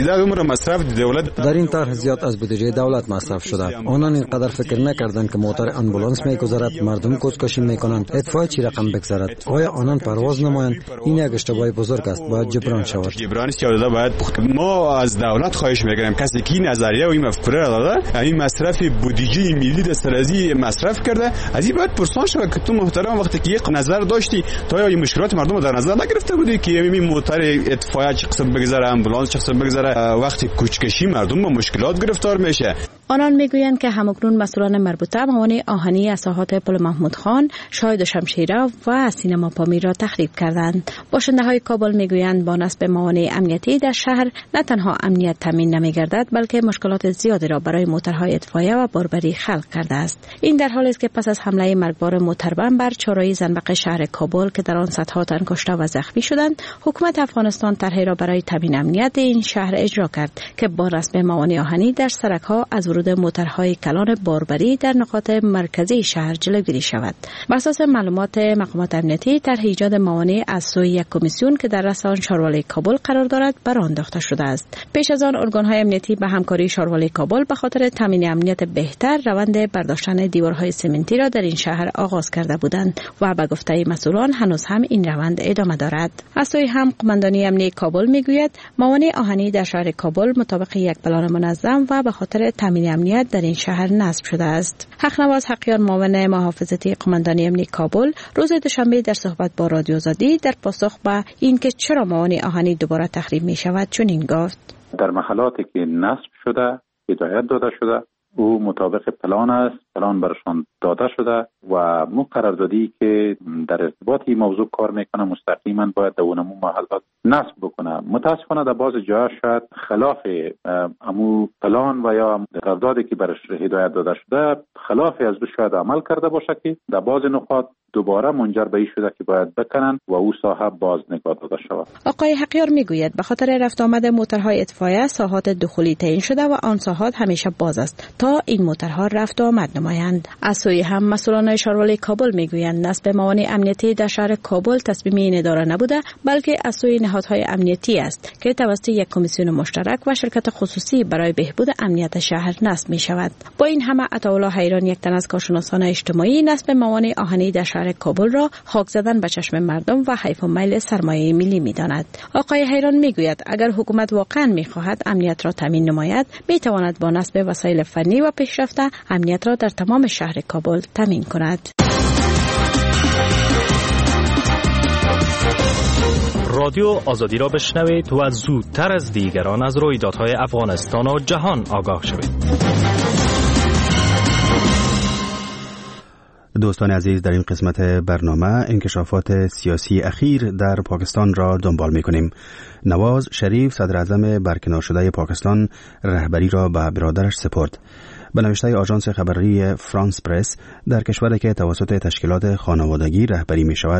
در این طرح زیاد از بودجه دولت مصرف شده. آنان اینقدر فکر نکردند که موتور امبولانس میگذرد، مردم کوچکشی میکنند، اطفاء چی رقم بگذرد. آیا آنان پرواز نمایند؟ این یک اشتباه بزرگ است، باید جبران شود. جبران باید ما از دولت خواهش میکنیم کسی که نظریه و این مفکوره را داده، این مصرف بودجه ملی در سرازی مصرف کرده، از این باید پرسان شود که تو محترم وقتی که یک نظر داشتی تا یا مشکلات مردم رو در نظر نگرفته بودی که این موتور اطفاء چه قسم بگذره، امبولانس چه قسم بگذره، وقتی کوچکشی مردم با مشکلات گرفتار میشه. آنان میگویند که همکنون مسئولان مربوطه موانع آهنی از ساحات پل محمود خان، شاهد شمشیره و سینما پامیر را تخریب کردند. باشنده‌های کابل میگویند با نصب موانع امنیتی در شهر نه تنها امنیت تامین نمیگردد بلکه مشکلات زیادی را برای موتورهای اطفائیه و باربری خلق کرده است. این در حالی است که پس از حمله مرگبار موتربم بر چهارراه زنبق شهر کابل که در آن صدها تن کشته و زخمی شدند، حکومت افغانستان طرحی را برای تامین امنیت این شهر اجرا کرد که با نصب موانع آهنی در سرک‌ها از ورود موتورهای کلان باربری در نقاط مرکزی شهر جلوگیری شود. بر اساس معلومات مقامات امنیتی، طرح ایجاد موانع از سوی یک کمیسیون که در رأس آن شاروالی کابل قرار دارد بر آن انداخته شده است. پیش از آن ارگان‌های امنیتی به همکاری شاروالی کابل به خاطر تامین امنیت بهتر روند برداشتن دیوارهای سمنتی را در این شهر آغاز کرده بودند و به گفته مسئولان هنوز هم این روند ادامه دارد. از سوی هم قماندانی امنیتی کابل میگوید موانع آهنی در شهر کابل مطابق یک پلان منظم و به خاطر تامین امنیت در این شهر نصب شده است. حقنواز حقیار معاون محافظتی قماندانی امنیتی کابل روز دوشنبه در صحبت با رادیو آزادی در پاسخ به اینکه چرا موانع آهنی دوباره تخریب می شود چنین گفت: در محلاتی که نصب شده هدایت داده شده او مطابق پلان است، پلان برشان داده شده و مو قراردادی که در ارتباط این موضوع کار میکنه مستقیما باید در اونمو محلات نصب بکنه. متاسفانه در بعض جاها شاید خلاف امو پلان و یا قراردادی که برش هدایت داده شده خلاف از دو شاید عمل کرده باشه که در بعض نقاط دوباره منجر به این شده که باید بکنن و او ساحه باز نگاه داده شود. آقای حقیار میگوید به خاطر رفت آمد موتورهای اطفائیه ساحات دخولی تعیین شده و آن ساحات همیشه باز است تا این موتورها رفت و آمد نمایند. از سوی هم مسئولان شاروالی کابل میگویند نصب موانع امنیتی در شهر کابل تصمیم این اداره نبوده بلکه از سوی نهادهای امنیتی است که توسط یک کمیسیون مشترک و شرکت خصوصی برای بهبود امنیت شهر نصب می شود. با این همه عطاالله حیران یک تن از کارشناسان اجتماعی نصب موانع آهنی در شهر کابل را خاک زدن به چشم مردم و حیف و میل سرمایه ملی می‌داند. آقای حیران میگوید اگر حکومت واقعا می‌خواهد امنیت را تامین نماید می‌تواند با نصب وسایل فنی و پیشرفته امنیت را در تمام شهر کابل تامین کند. رادیو آزادی را بشنوید و زودتر از دیگران از رویدادهای افغانستان و جهان آگاه شوید. دوستان عزیز، در این قسمت برنامه انکشافات سیاسی اخیر در پاکستان را دنبال می‌کنیم. نواز شریف صدر اعظم برکنار شده پاکستان رهبری را به برادرش سپرد. به نوشته آژانس خبری فرانس پرس، در کشوری که توسط تشکیلات خانوادگی رهبری می‌شود،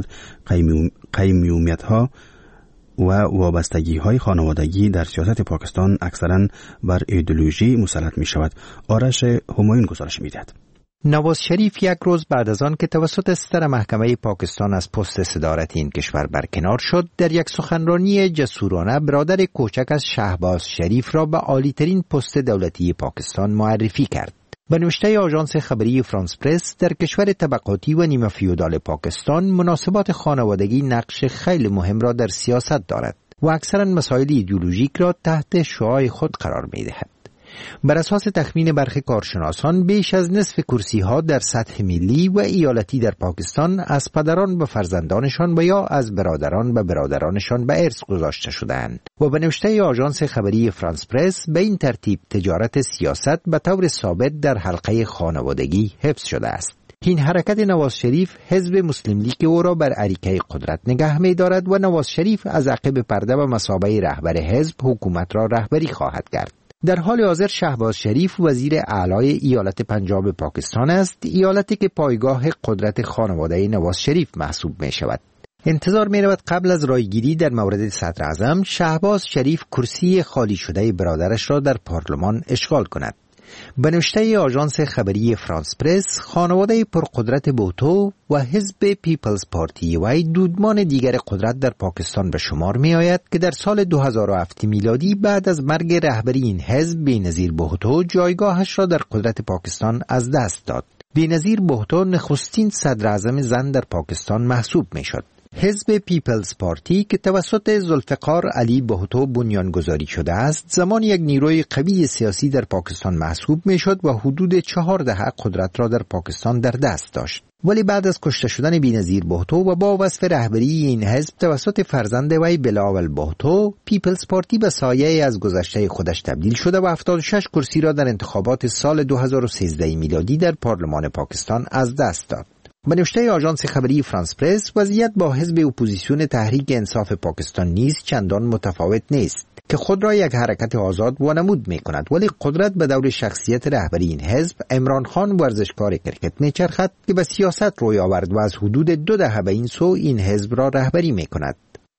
قیمومیت‌ها و وابستگی‌های خانوادگی در سیاست پاکستان اکثراً بر ایدئولوژی مسلط می‌شود. آرش همایون گزارش می‌دهد. نواز شریف یک روز بعد از آن که توسط ستر محکمه پاکستان از پست صدارت این کشور برکنار شد، در یک سخنرانی جسورانه برادر کوچک از شهباز شریف را به عالی‌ترین پست دولتی پاکستان معرفی کرد. به نوشته آژانس خبری فرانس پرس، در کشور طبقاتی و نیمه فیودال پاکستان مناسبات خانوادگی نقش خیلی مهم را در سیاست دارد و اکثرا مسائل ایدئولوژیک را تحت شعاع خود قرار می‌دهد. بر اساس تخمین برخی کارشناسان، بیش از نصف کرسی‌ها در سطح ملی و ایالتی در پاکستان از پدران به فرزندانشان و یا از برادران به برادرانشان به ارث گذاشته شده‌اند و به نوشته آژانس خبری فرانس پرس، به این ترتیب تجارت سیاست به طور ثابت در حلقه خانوادگی حفظ شده است. این حرکت نواز شریف حزب مسلم لیگ او را بر اریکه قدرت نگه می دارد و نواز شریف از عقب پرده و مثابه رهبر حزب حکومت را رهبری خواهد کرد. در حال حاضر شهباز شریف وزیر اعلای ایالت پنجاب پاکستان است، ایالتی که پایگاه قدرت خانواده نواز شریف محسوب می شود. انتظار می رود قبل از رایگیری در مورد صدر اعظم، شهباز شریف کرسی خالی شده برادرش را در پارلمان اشغال کند. به نوشته آژانس خبری فرانس پرس، خانواده پرقدرت بوتو و حزب پیپلز پارتی و دودمان دیگر قدرت در پاکستان به شمار می آید که در سال دو هزار و هفت میلادی بعد از مرگ رهبری این حزب بینظیر بوتو جایگاهش را در قدرت پاکستان از دست داد. بینظیر بوتو نخستین صدر اعظم زن در پاکستان محسوب می شد. حزب پیپلز پارتی که توسط ذوالفقار علی بهتو بنیانگذاری شده است، زمان یک نیروی قوی سیاسی در پاکستان محسوب می شد و حدود چهار دهه قدرت را در پاکستان در دست داشت. ولی بعد از کشته شدن بینظیر بهتو و با وصف رهبری این حزب توسط فرزند وی بلاول بهتو، پیپلز پارتی به سایه از گذشته خودش تبدیل شده و هفتاد و شش کرسی را در انتخابات سال دو هزار و سیزده میلادی در پارلمان پاکستان از دست داد. به نوشته آژانس خبری فرانس پرس، وضعیت با حزب اپوزیسیون تحریک انصاف پاکستان نیز چندان متفاوت نیست که خود را یک حرکت آزاد وانمود می کند، ولی قدرت به دور شخصیت رهبری این حزب عمران خان ورزشکار کرکت می چرخد که به سیاست روی آورد و از حدود دو دهه به این سو این حزب را رهبری می کند.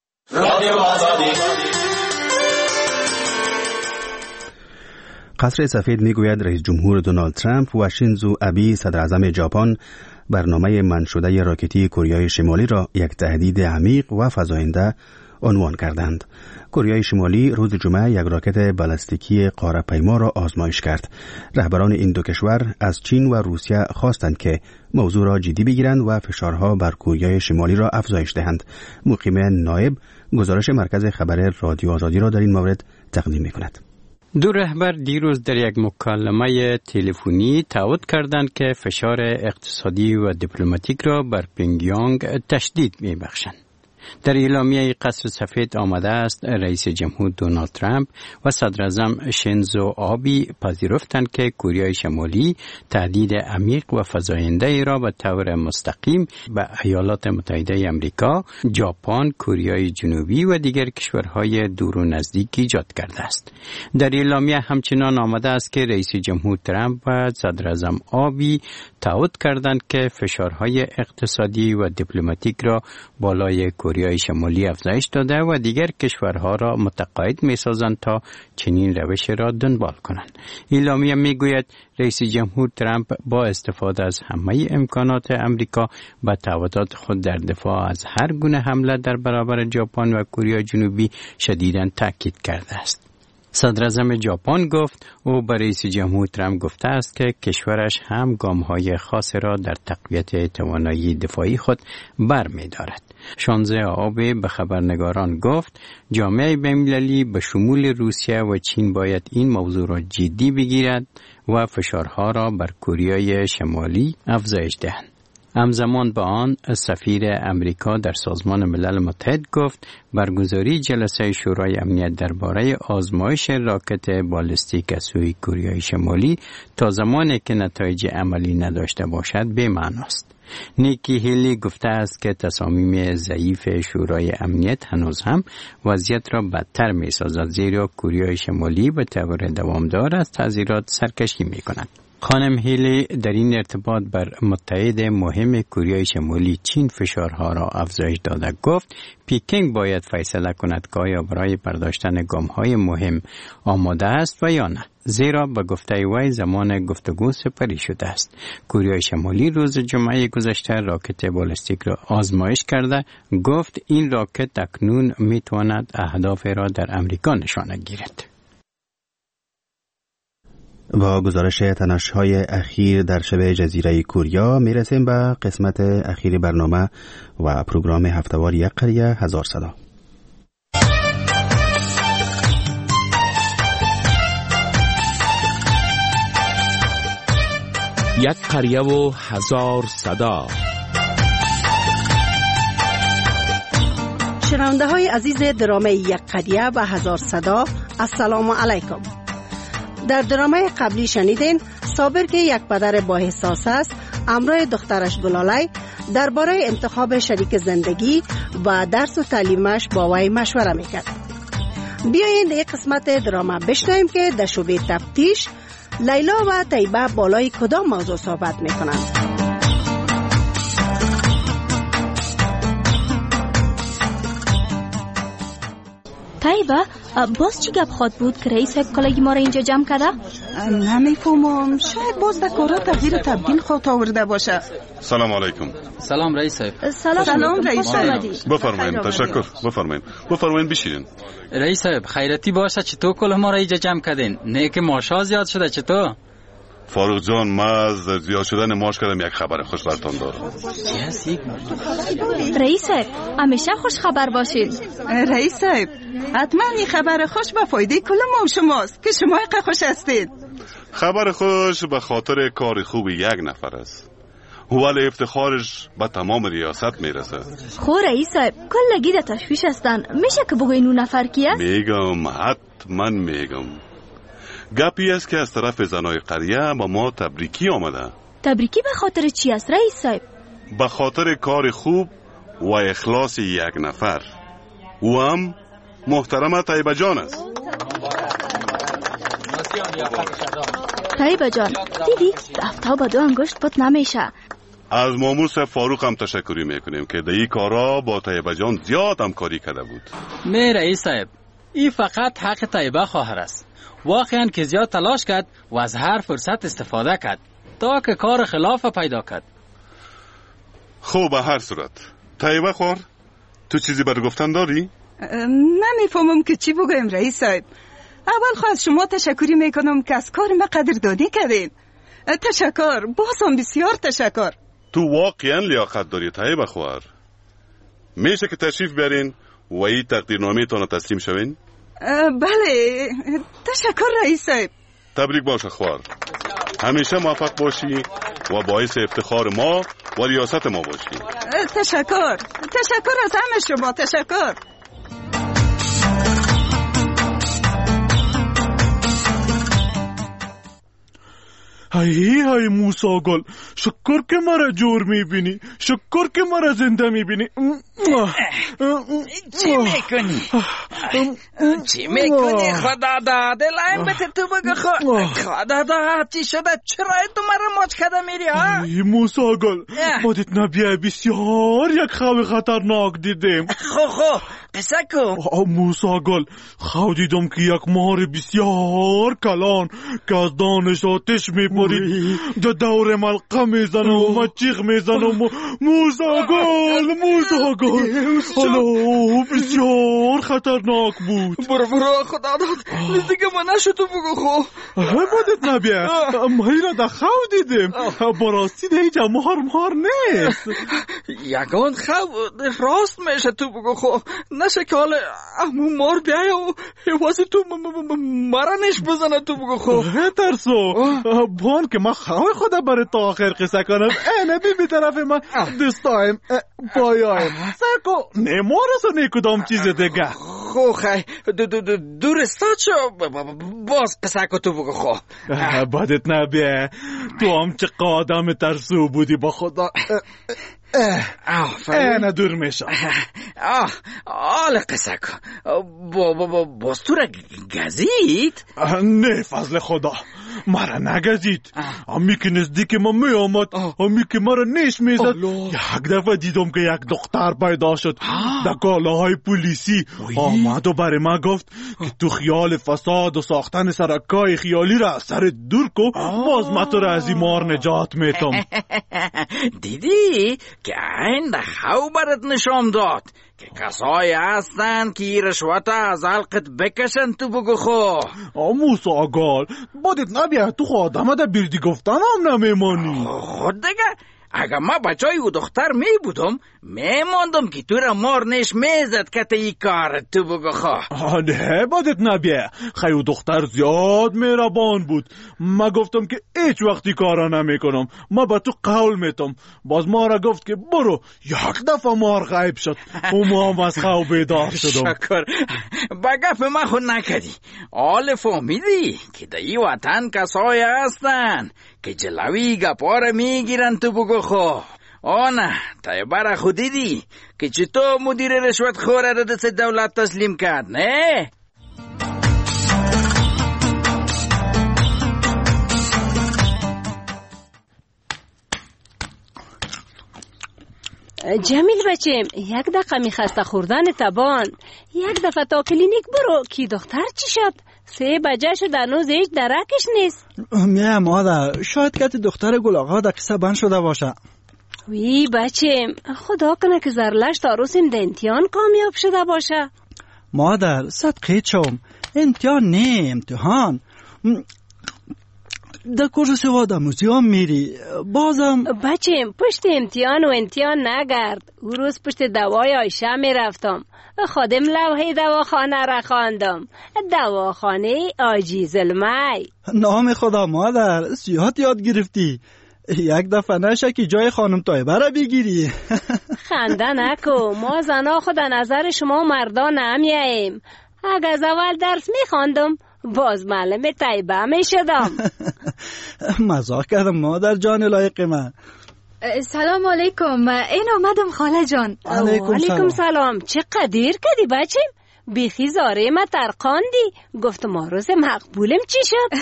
قصر سفید می گوید رئیس جمهور دونالد ترامپ و شینزو ابی صدر اعظم ژاپن برنامه منع شده راکتی کره شمالی را یک تهدید عمیق و فزاینده عنوان کردند. کره شمالی روز جمعه یک راکت بالستیکی قاره‌پیما را آزمایش کرد. رهبران این دو کشور از چین و روسیه خواستند که موضوع را جدی بگیرند و فشارها بر کره شمالی را افزایش دهند. مقیم نایب گزارش مرکز خبر رادیو آزادی را در این مورد تقدیم می‌کند. دو رهبر دیروز در یک مکالمه تلفنی تعهد کردند که فشار اقتصادی و دیپلماتیک را بر پیونگیانگ تشدید می‌بخشند. در اعلامیه قصر سفید آمده است رئیس جمهور دونالد ترامپ و صدر اعظم شینزو آبی پذیرفتند که کره شمالی تهدید عمیق و فزاینده ای را به طور مستقیم به ایالات متحده آمریکا، ژاپن، کره جنوبی و دیگر کشورهای دور و نزدیک ایجاد کرده است. در اعلامیه همچنان آمده است که رئیس جمهور ترامپ و صدر اعظم آبی تعهد کردند که فشارهای اقتصادی و دیپلماتیک را بالای کره شمالی افزایش داده و دیگر کشورها را متقاعد می‌سازند تا چنین روش را دنبال کنند. اعلامیه می‌گوید رئیس جمهور ترامپ با استفاده از همه امکانات امریکا به تعهدات خود در دفاع از هر گونه حمله در برابر ژاپن و کره جنوبی شدیداً تاکید کرده است. صدر اعظم ژاپن گفت او به رئیس جمهور ترامپ گفته است که کشورش هم گام‌های خاص را در تقویت توانایی دفاعی خود برمی‌دارد. شانزه آبی به خبرنگاران گفت جامعه بین‌المللی به شمول روسیه و چین باید این موضوع را جدی بگیرد و فشارها را بر کره شمالی افزایش دهند. همزمان با آن سفیر امریکا در سازمان ملل متحد گفت برگزاری جلسه شورای امنیت درباره آزمایش راکت بالستیک از سوی کره شمالی تا زمانی که نتایج عملی نداشته باشد بی‌معناست. نیکی هیلی گفته است که تصامیم ضعیف شورای امنیت هنوز هم وضعیت را بدتر می سازد، زیرا کره شمالی به طور دوامدار از تعزیرات سرکشی می کند. خانم هیلی در این ارتباط بر متحد مهم کره شمالی چین فشارها را افزایش داده گفت پیکینگ باید فیصله کند که آیا برای برداشتن گام‌های مهم آماده است و یا نه، زیرا به گفته وی زمان گفتگو سپری شده است. کره شمالی روز جمعه گذشته راکت بالستیک را آزمایش کرده، گفت این راکت اکنون میتواند اهداف را در امریکا نشانه گیرد. با گزارش تنش‌های اخیر در شبه جزیره کوریا میرسیم به قسمت اخیر برنامه و پروگرام هفته‌وار یک قریه هزار صدا. یک قریه و هزار صدا. شنونده های عزیز درامه یک قریه و هزار صدا، السلام علیکم. در درامه قبلی شنیدین صابر که یک پدر با احساس است همراه دخترش گلاله درباره انتخاب شریک زندگی و درس و تعلیمش با وی مشوره میکرد. بیایید این قسمت درامه بشنویم که در شعبه تفتیش لیلا و طیبه بالای کدام موضوع صحبت میکنند. طیبه، باز چی گپ خواد بود که رئیس کلاگی ما را اینجا جمع کرده؟ نمیفهمم، شاید باز در کارا تغییر و تبدیل خواهد آورده باشه. سلام علیکم. سلام رئیس صاحب. سلام, سلام رئیس صاحب. بفرمایید. تشکر. بفرمایید. بفرمایید بشینین. رئیس صاحب خیرتی باشه چطور کل ما را اینجا جمع کردین؟ نه که ماشا زیاد شده چطور؟ فاروق جان، من از زیاد شدن ماش کردم یک خبر خوش براتون دارم. رئیس صاحب همیشه خوش خبر باشین. رئیس صاحب حتما این خبر خوش به فایده کل ما و شماست که شما یک خوش هستید. خبر خوش به خاطر کار خوب یک نفر است، ولی افتخارش به تمام ریاست میرسه. خو رئیس صاحب کلگی در تشویش هستن، میشه که بگوین اون نفر کیه؟ میگم، حتما میگم. گپی است که از طرف زنای قریه با ما تبریکی آمده. تبریکی به خاطر چی است رئیس صاحب؟ به خاطر کار خوب و اخلاص یک نفر، او هم محترم طیبه جان است. طیبه جان دیدی دفتر با دو انگشت پت نمیشه. از مامور فاروق هم تشکری میکنیم که در این کارا با طیبه جان زیاد همکاری کرده بود. نه رئیس صاحب، این فقط حق طیبه خواهر است. واقعا که زیاد تلاش کرد و از هر فرصت استفاده کرد تا که کار خلاف پیدا کرد. خوب، به هر صورت طیبه خور، تو چیزی برای گفتن داری؟ نمیفهمم که چی بگویم رئیس صاحب. اول خواهد شما تشکری میکنم که از کار ما قدردانی کردین. تشکر، بازم بسیار تشکر. تو واقعا لیاقت داری طیبه خور. میشه که تشریف بیارین و این تقدیرنامه تان تسلیم شوین؟ بله، تشکر رئیس صاحب. تبریک باشه خوار، همیشه موفق باشی و باعث افتخار ما و ریاست ما باشی. تشکر، تشکر از همه شما، تشکر. هی هی موسی گل، شکر که مرا جور میبینی، شکر که مرا زنده میبینی. چی میکنی؟ چی میکنی خدا داده لایم بته تو بگو خود خدا داده چی شده؟ چرا تو مرا ماچ کده میری ها؟ ای موسی گل، ما دیت نبیه بسیار یک خواه خطرناک دیدیم. خو خو قصه کن. موسی گل، خواه دیدم که یک مار بسیار کلان که از دانش آتش میپرید در دور ملقه میزنم و مچیخ میزنم. موسی گل، موسی گل، حالا بسیار خطرناک بود. برو برو خدا داد دیگه من نشو تو بگو خو. همه دیت نبیه مایی را در خواه دیدیم براستی ده ایجا مهار مهار نیست. یگان خواه راست میشه تو بگو خو نشه که حال امو مار بیای و واسه تو مرنش بزنه تو بگو خو ترسو بان که ما خواه خدا برای تا آخر قصه کنم اینه بی بی طرف من دستایم پایایم سرکو نمارسو نیکدام چیز دیگه خو خی دور استاد شو باز قصه که تو بگو خو بدت نبیه تو هم چه قادم ترسو بودی با خدا اینه دور میشه آل قصه کن باز تو را گزید؟ نه فضل خدا مرا نگزید امی که نزدیک ما می آمد امی که مرا نیش میزد یک دفعه دیدم که یک دختر پیدا شد در کالاهای پولیسی آمد و برای ما گفت که تو خیال فساد و ساختن سرکای خیالی را سر دور کو باز ما تو را از این مار نجات میتم. دیدی که این ده خو برات نشان داد که کسایی هستن که رشوت از حلقت بکشن تو بگو خو. موسا اگال بادت نبیه تو خود آدم ده بیردی گفتن هم نمیمانی. خود دیگه اگه ما بچای او دختر می بودم می ماندم که تو را مار نیش میزد که تا ای کار تو بگو خواه. نه بادت نبیه خیلی او دختر زیاد میربان بود. ما گفتم که هیچ وقتی کارا نمی کنم ما با تو قول میتم. باز ما را گفت که برو یک دفعه مار غیب شد و ما هم از خواه بیدار شدم. شکر با گفت ما خود نکدی آل فهمیدی که در ای وطن کسای هستن که جلوی گپاره میگیرن تو بگو خو. آنه تای برا خودی دی که چطور مدیر رشوت خوره را دست دولت تسلیم کرد نه؟ جمیل بچیم یک دقیقه می خسته خوردن تبان یک دفعه تا کلینیک برو کی دختر چی شد؟ سه بجه شد هنوز هیچ درکش نیست. میم مادر شاید که دختر گل آقا در قصه بند شده باشه. وی بچیم خدا کنه که زرلش تا روسیم ده امتحان کامیاب شده باشه. مادر صدقه چوم امتحان نه امتحان در کورس وادموزی هم میری بازم بچیم پشت امتحان و امتحان نگرد. او روز پشت دوای آیشه میرفتم خادم لوحه دواخانه را خواندم دواخانه آجی ظلمی. نام خدا مادر زیاد یاد گرفتی یک دفعه نشه که جای خانم طایبه را بگیری. خنده نکو ما زنا خود نظر شما مردا نمیاییم. اگه از اول درس میخواندم باز معلم طیبه میشدم. مزاح کردم مادر جان لایق من. سلام علیکم این آمدم خاله جان. علیکم سلام. علیکم سلام چه قدیر کدی بچیم بیخی زاره ما ترقاندی گفتم آروز مقبولم چی شد؟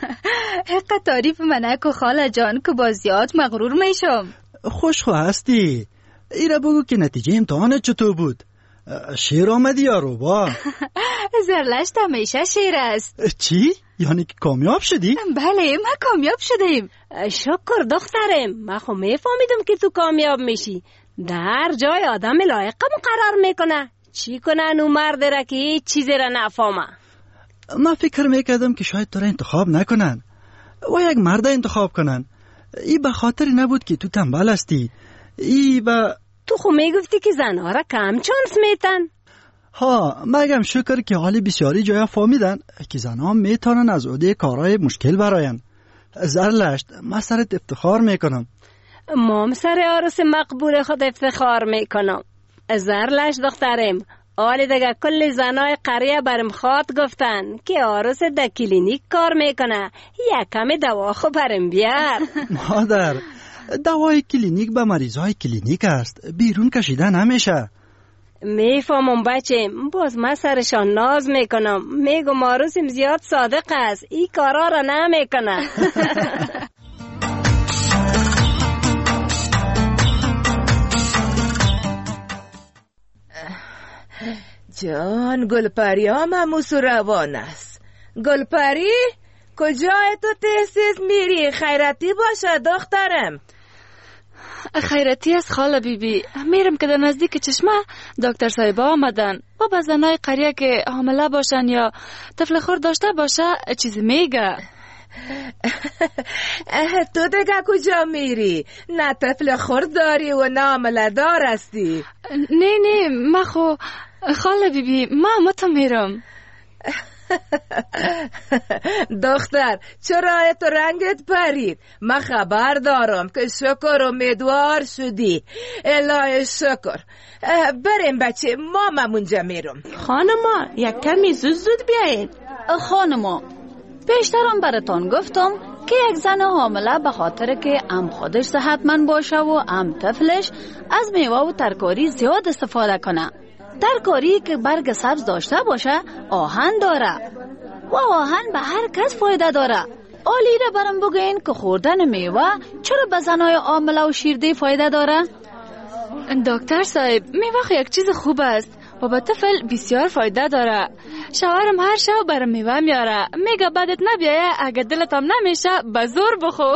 حق تعریف من اکو خاله جان که باز زیاد مغرور میشم. خوشخواه هستی ایره بگو که نتیجه امتحانت چطور بود؟ شیر آمدی یا روبا؟ زرلشت همیشه شیر است. چی؟ یعنی که کامیاب شدی؟ بله ما کامیاب شدیم. شکر دخترم ما خو میفهمیدم که تو کامیاب میشی. در جای آدم لایقم قرار میکنه چی کنن او مرد را که هیچ چیزی را نفهمه. من فکر میکردم که شاید تو را انتخاب نکنن و یک مرد انتخاب کنن. ای به خاطر نبود که تو تنبل هستی. ای به تو خو میگفتی که زنها را کم چانس میتن. ها مگم شکر که حالی بسیاری جایا فهمیدن که زنها میتونن از عهده کارهای مشکل براین. زرلشت من سرت افتخار میکنم. مام سر عروس مقبول خود افتخار میکنم. زرلشت دخترم آلی دیگه کل زنای قریه برم خواد گفتن که عروس در کلینیک کار میکنه یک کمی دوا خو برم بیار. مادر دوای کلینیک به مریضای کلینیک است بیرون کشیده نمیشه. میفهمم بچم باز من سرشان ناز میکنم میگم عروسم زیاد صادق است این کارا را نمیکنه. جان گلپری ها مموس و روان است. گلپری کجای تو تحسیز میری؟ خیرتی باشه دخترم. خیرتی از خاله بیبی میرم که در نزدیک چشمه دکتر صاحبا آمدن و با زنای قریه که حامله باشن یا طفل خور داشته باشه چیزی میگه. تو دیگه کجا میری؟ نه طفل خرد داری و نه عملدار هستی؟ نه نه ما خو خاله بیبی ما متا میرم. دختر چرا تو رنگت پرید؟ من خبر دارم که شکر امیدوار شدی. الهی شکر. بریم بچه ما ممونجا میرم. خانما یک کمی زود زود بیایید. خانما پیشترم براتون گفتم که یک زن حامله به خاطر که ام خودش صحتمند باشه و ام طفلش از میوه و ترکاری زیاد استفاده کنه. ترکاری که برگ سبز داشته باشه آهن داره و آهن به هر کس فایده داره. آلی را برام بگین که خوردن میوه چرا به زنای حامله و شیرده فایده داره؟ دکتر صاحب میوه یک چیز خوب است و به طفل بسیار فایده داره. شوهرم هر شب برام میوه میاره، میگه بدت نبیایه اگه دلت هم نمیشه به زور بخو.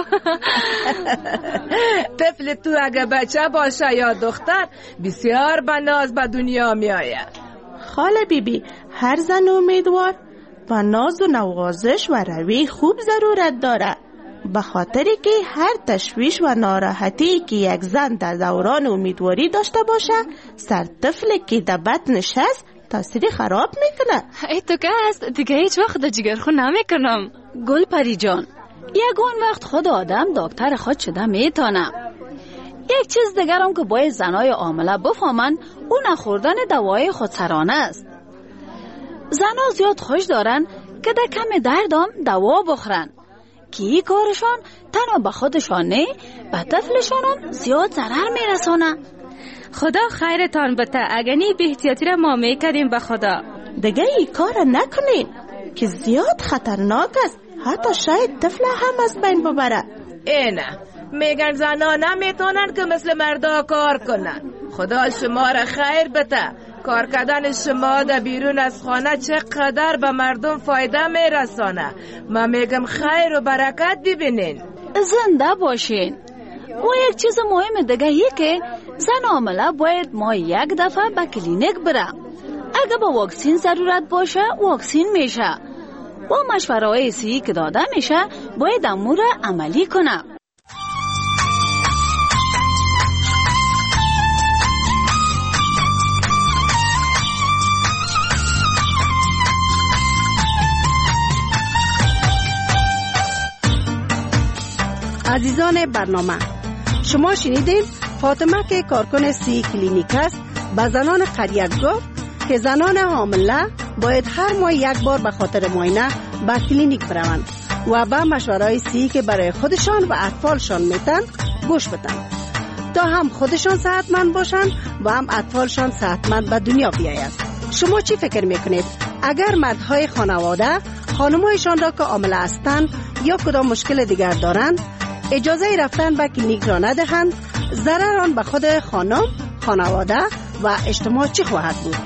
طفل تو اگه بچه باشه یا دختر بسیار به ناز به دنیا میایه. خاله بیبی هر زن امیدوار و ناز و نوازش و روی خوب ضرورت داره، به خاطری که هر تشویش و ناراحتی که یک زن در دوران امیدواری داشته باشه سر طفلی که در بطنش هست تاثیر خراب میکنه. ای تو که هست دیگه هیچ وقت در جگرخون نمیکنم. گل پری جان یگون وقت خود آدم دکتر خود شده میتونه. یک چیز دیگرم که باید زنای حامله بفهمن اون نخوردن دوای خودسرانه است. زنها زیاد خوش دارن که در کم دردم دوا بخورن که این کارشان تنها به خودشان نه به طفلشان هم زیاد ضرر میرسانه. خدا خیرتان بده. اگنی به احتیاطی را ما میکردیم به خدا. دیگه این کار نکنین که زیاد خطرناک است، حتی شاید طفل هم از بین ببره. اینه میگن زنها نمیتونن که مثل مردا کار کنن. خدا شما را خیر بده. کار کردن شما در بیرون از خانه چقدر به مردم فایده میرسانه. من میگم خیر و برکت ببینین. زنده باشین. و یک چیز مهم دیگه یه که زن حامله باید ما یک دفعه به کلینیک بره. اگه با واکسین ضرورت باشه واکسین میشه و مشوره های صحی که داده میشه باید امور عملی کنه. عزیزان برنامه، شما شنیدین فاطمه که کارکن سی کلینیک است به زنان قریه گفت که زنان حامله باید هر ماه یک بار به خاطر معاینه به کلینیک بروند و به مشوره‌های سی که برای خودشان و اطفالشان میتن گوش بدن تا هم خودشان صحتمند باشند و هم اطفالشان صحتمند به دنیا بیاید. شما چی فکر میکنید؟ اگر مردهای خانواده خانمایشان را که حامله هستند یا کدام مشکل دیگر دارند اجازه رفتن به کلینیک را ندهند، ضرر آن به خود خانم، خانواده و اجتماع چی خواهد بود؟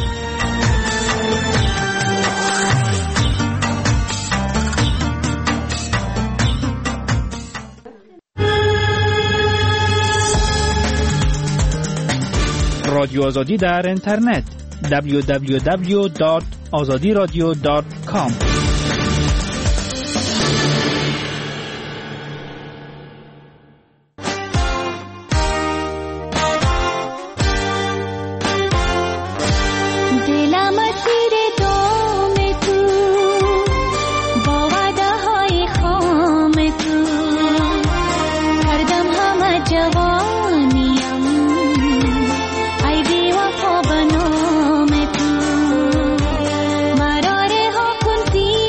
رادیو آزادی در اینترنت دبلیو دبلیو دبلیو دات آزادی رادیو دات کام. مراره ها کن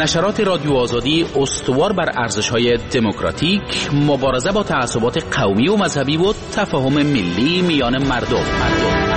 نشرات رادیو آزادی استوار بر ارزش‌های دموکراتیک، مبارزه با تعصبات قومی و مذهبی و تفاهم ملی میان مردم. مردم.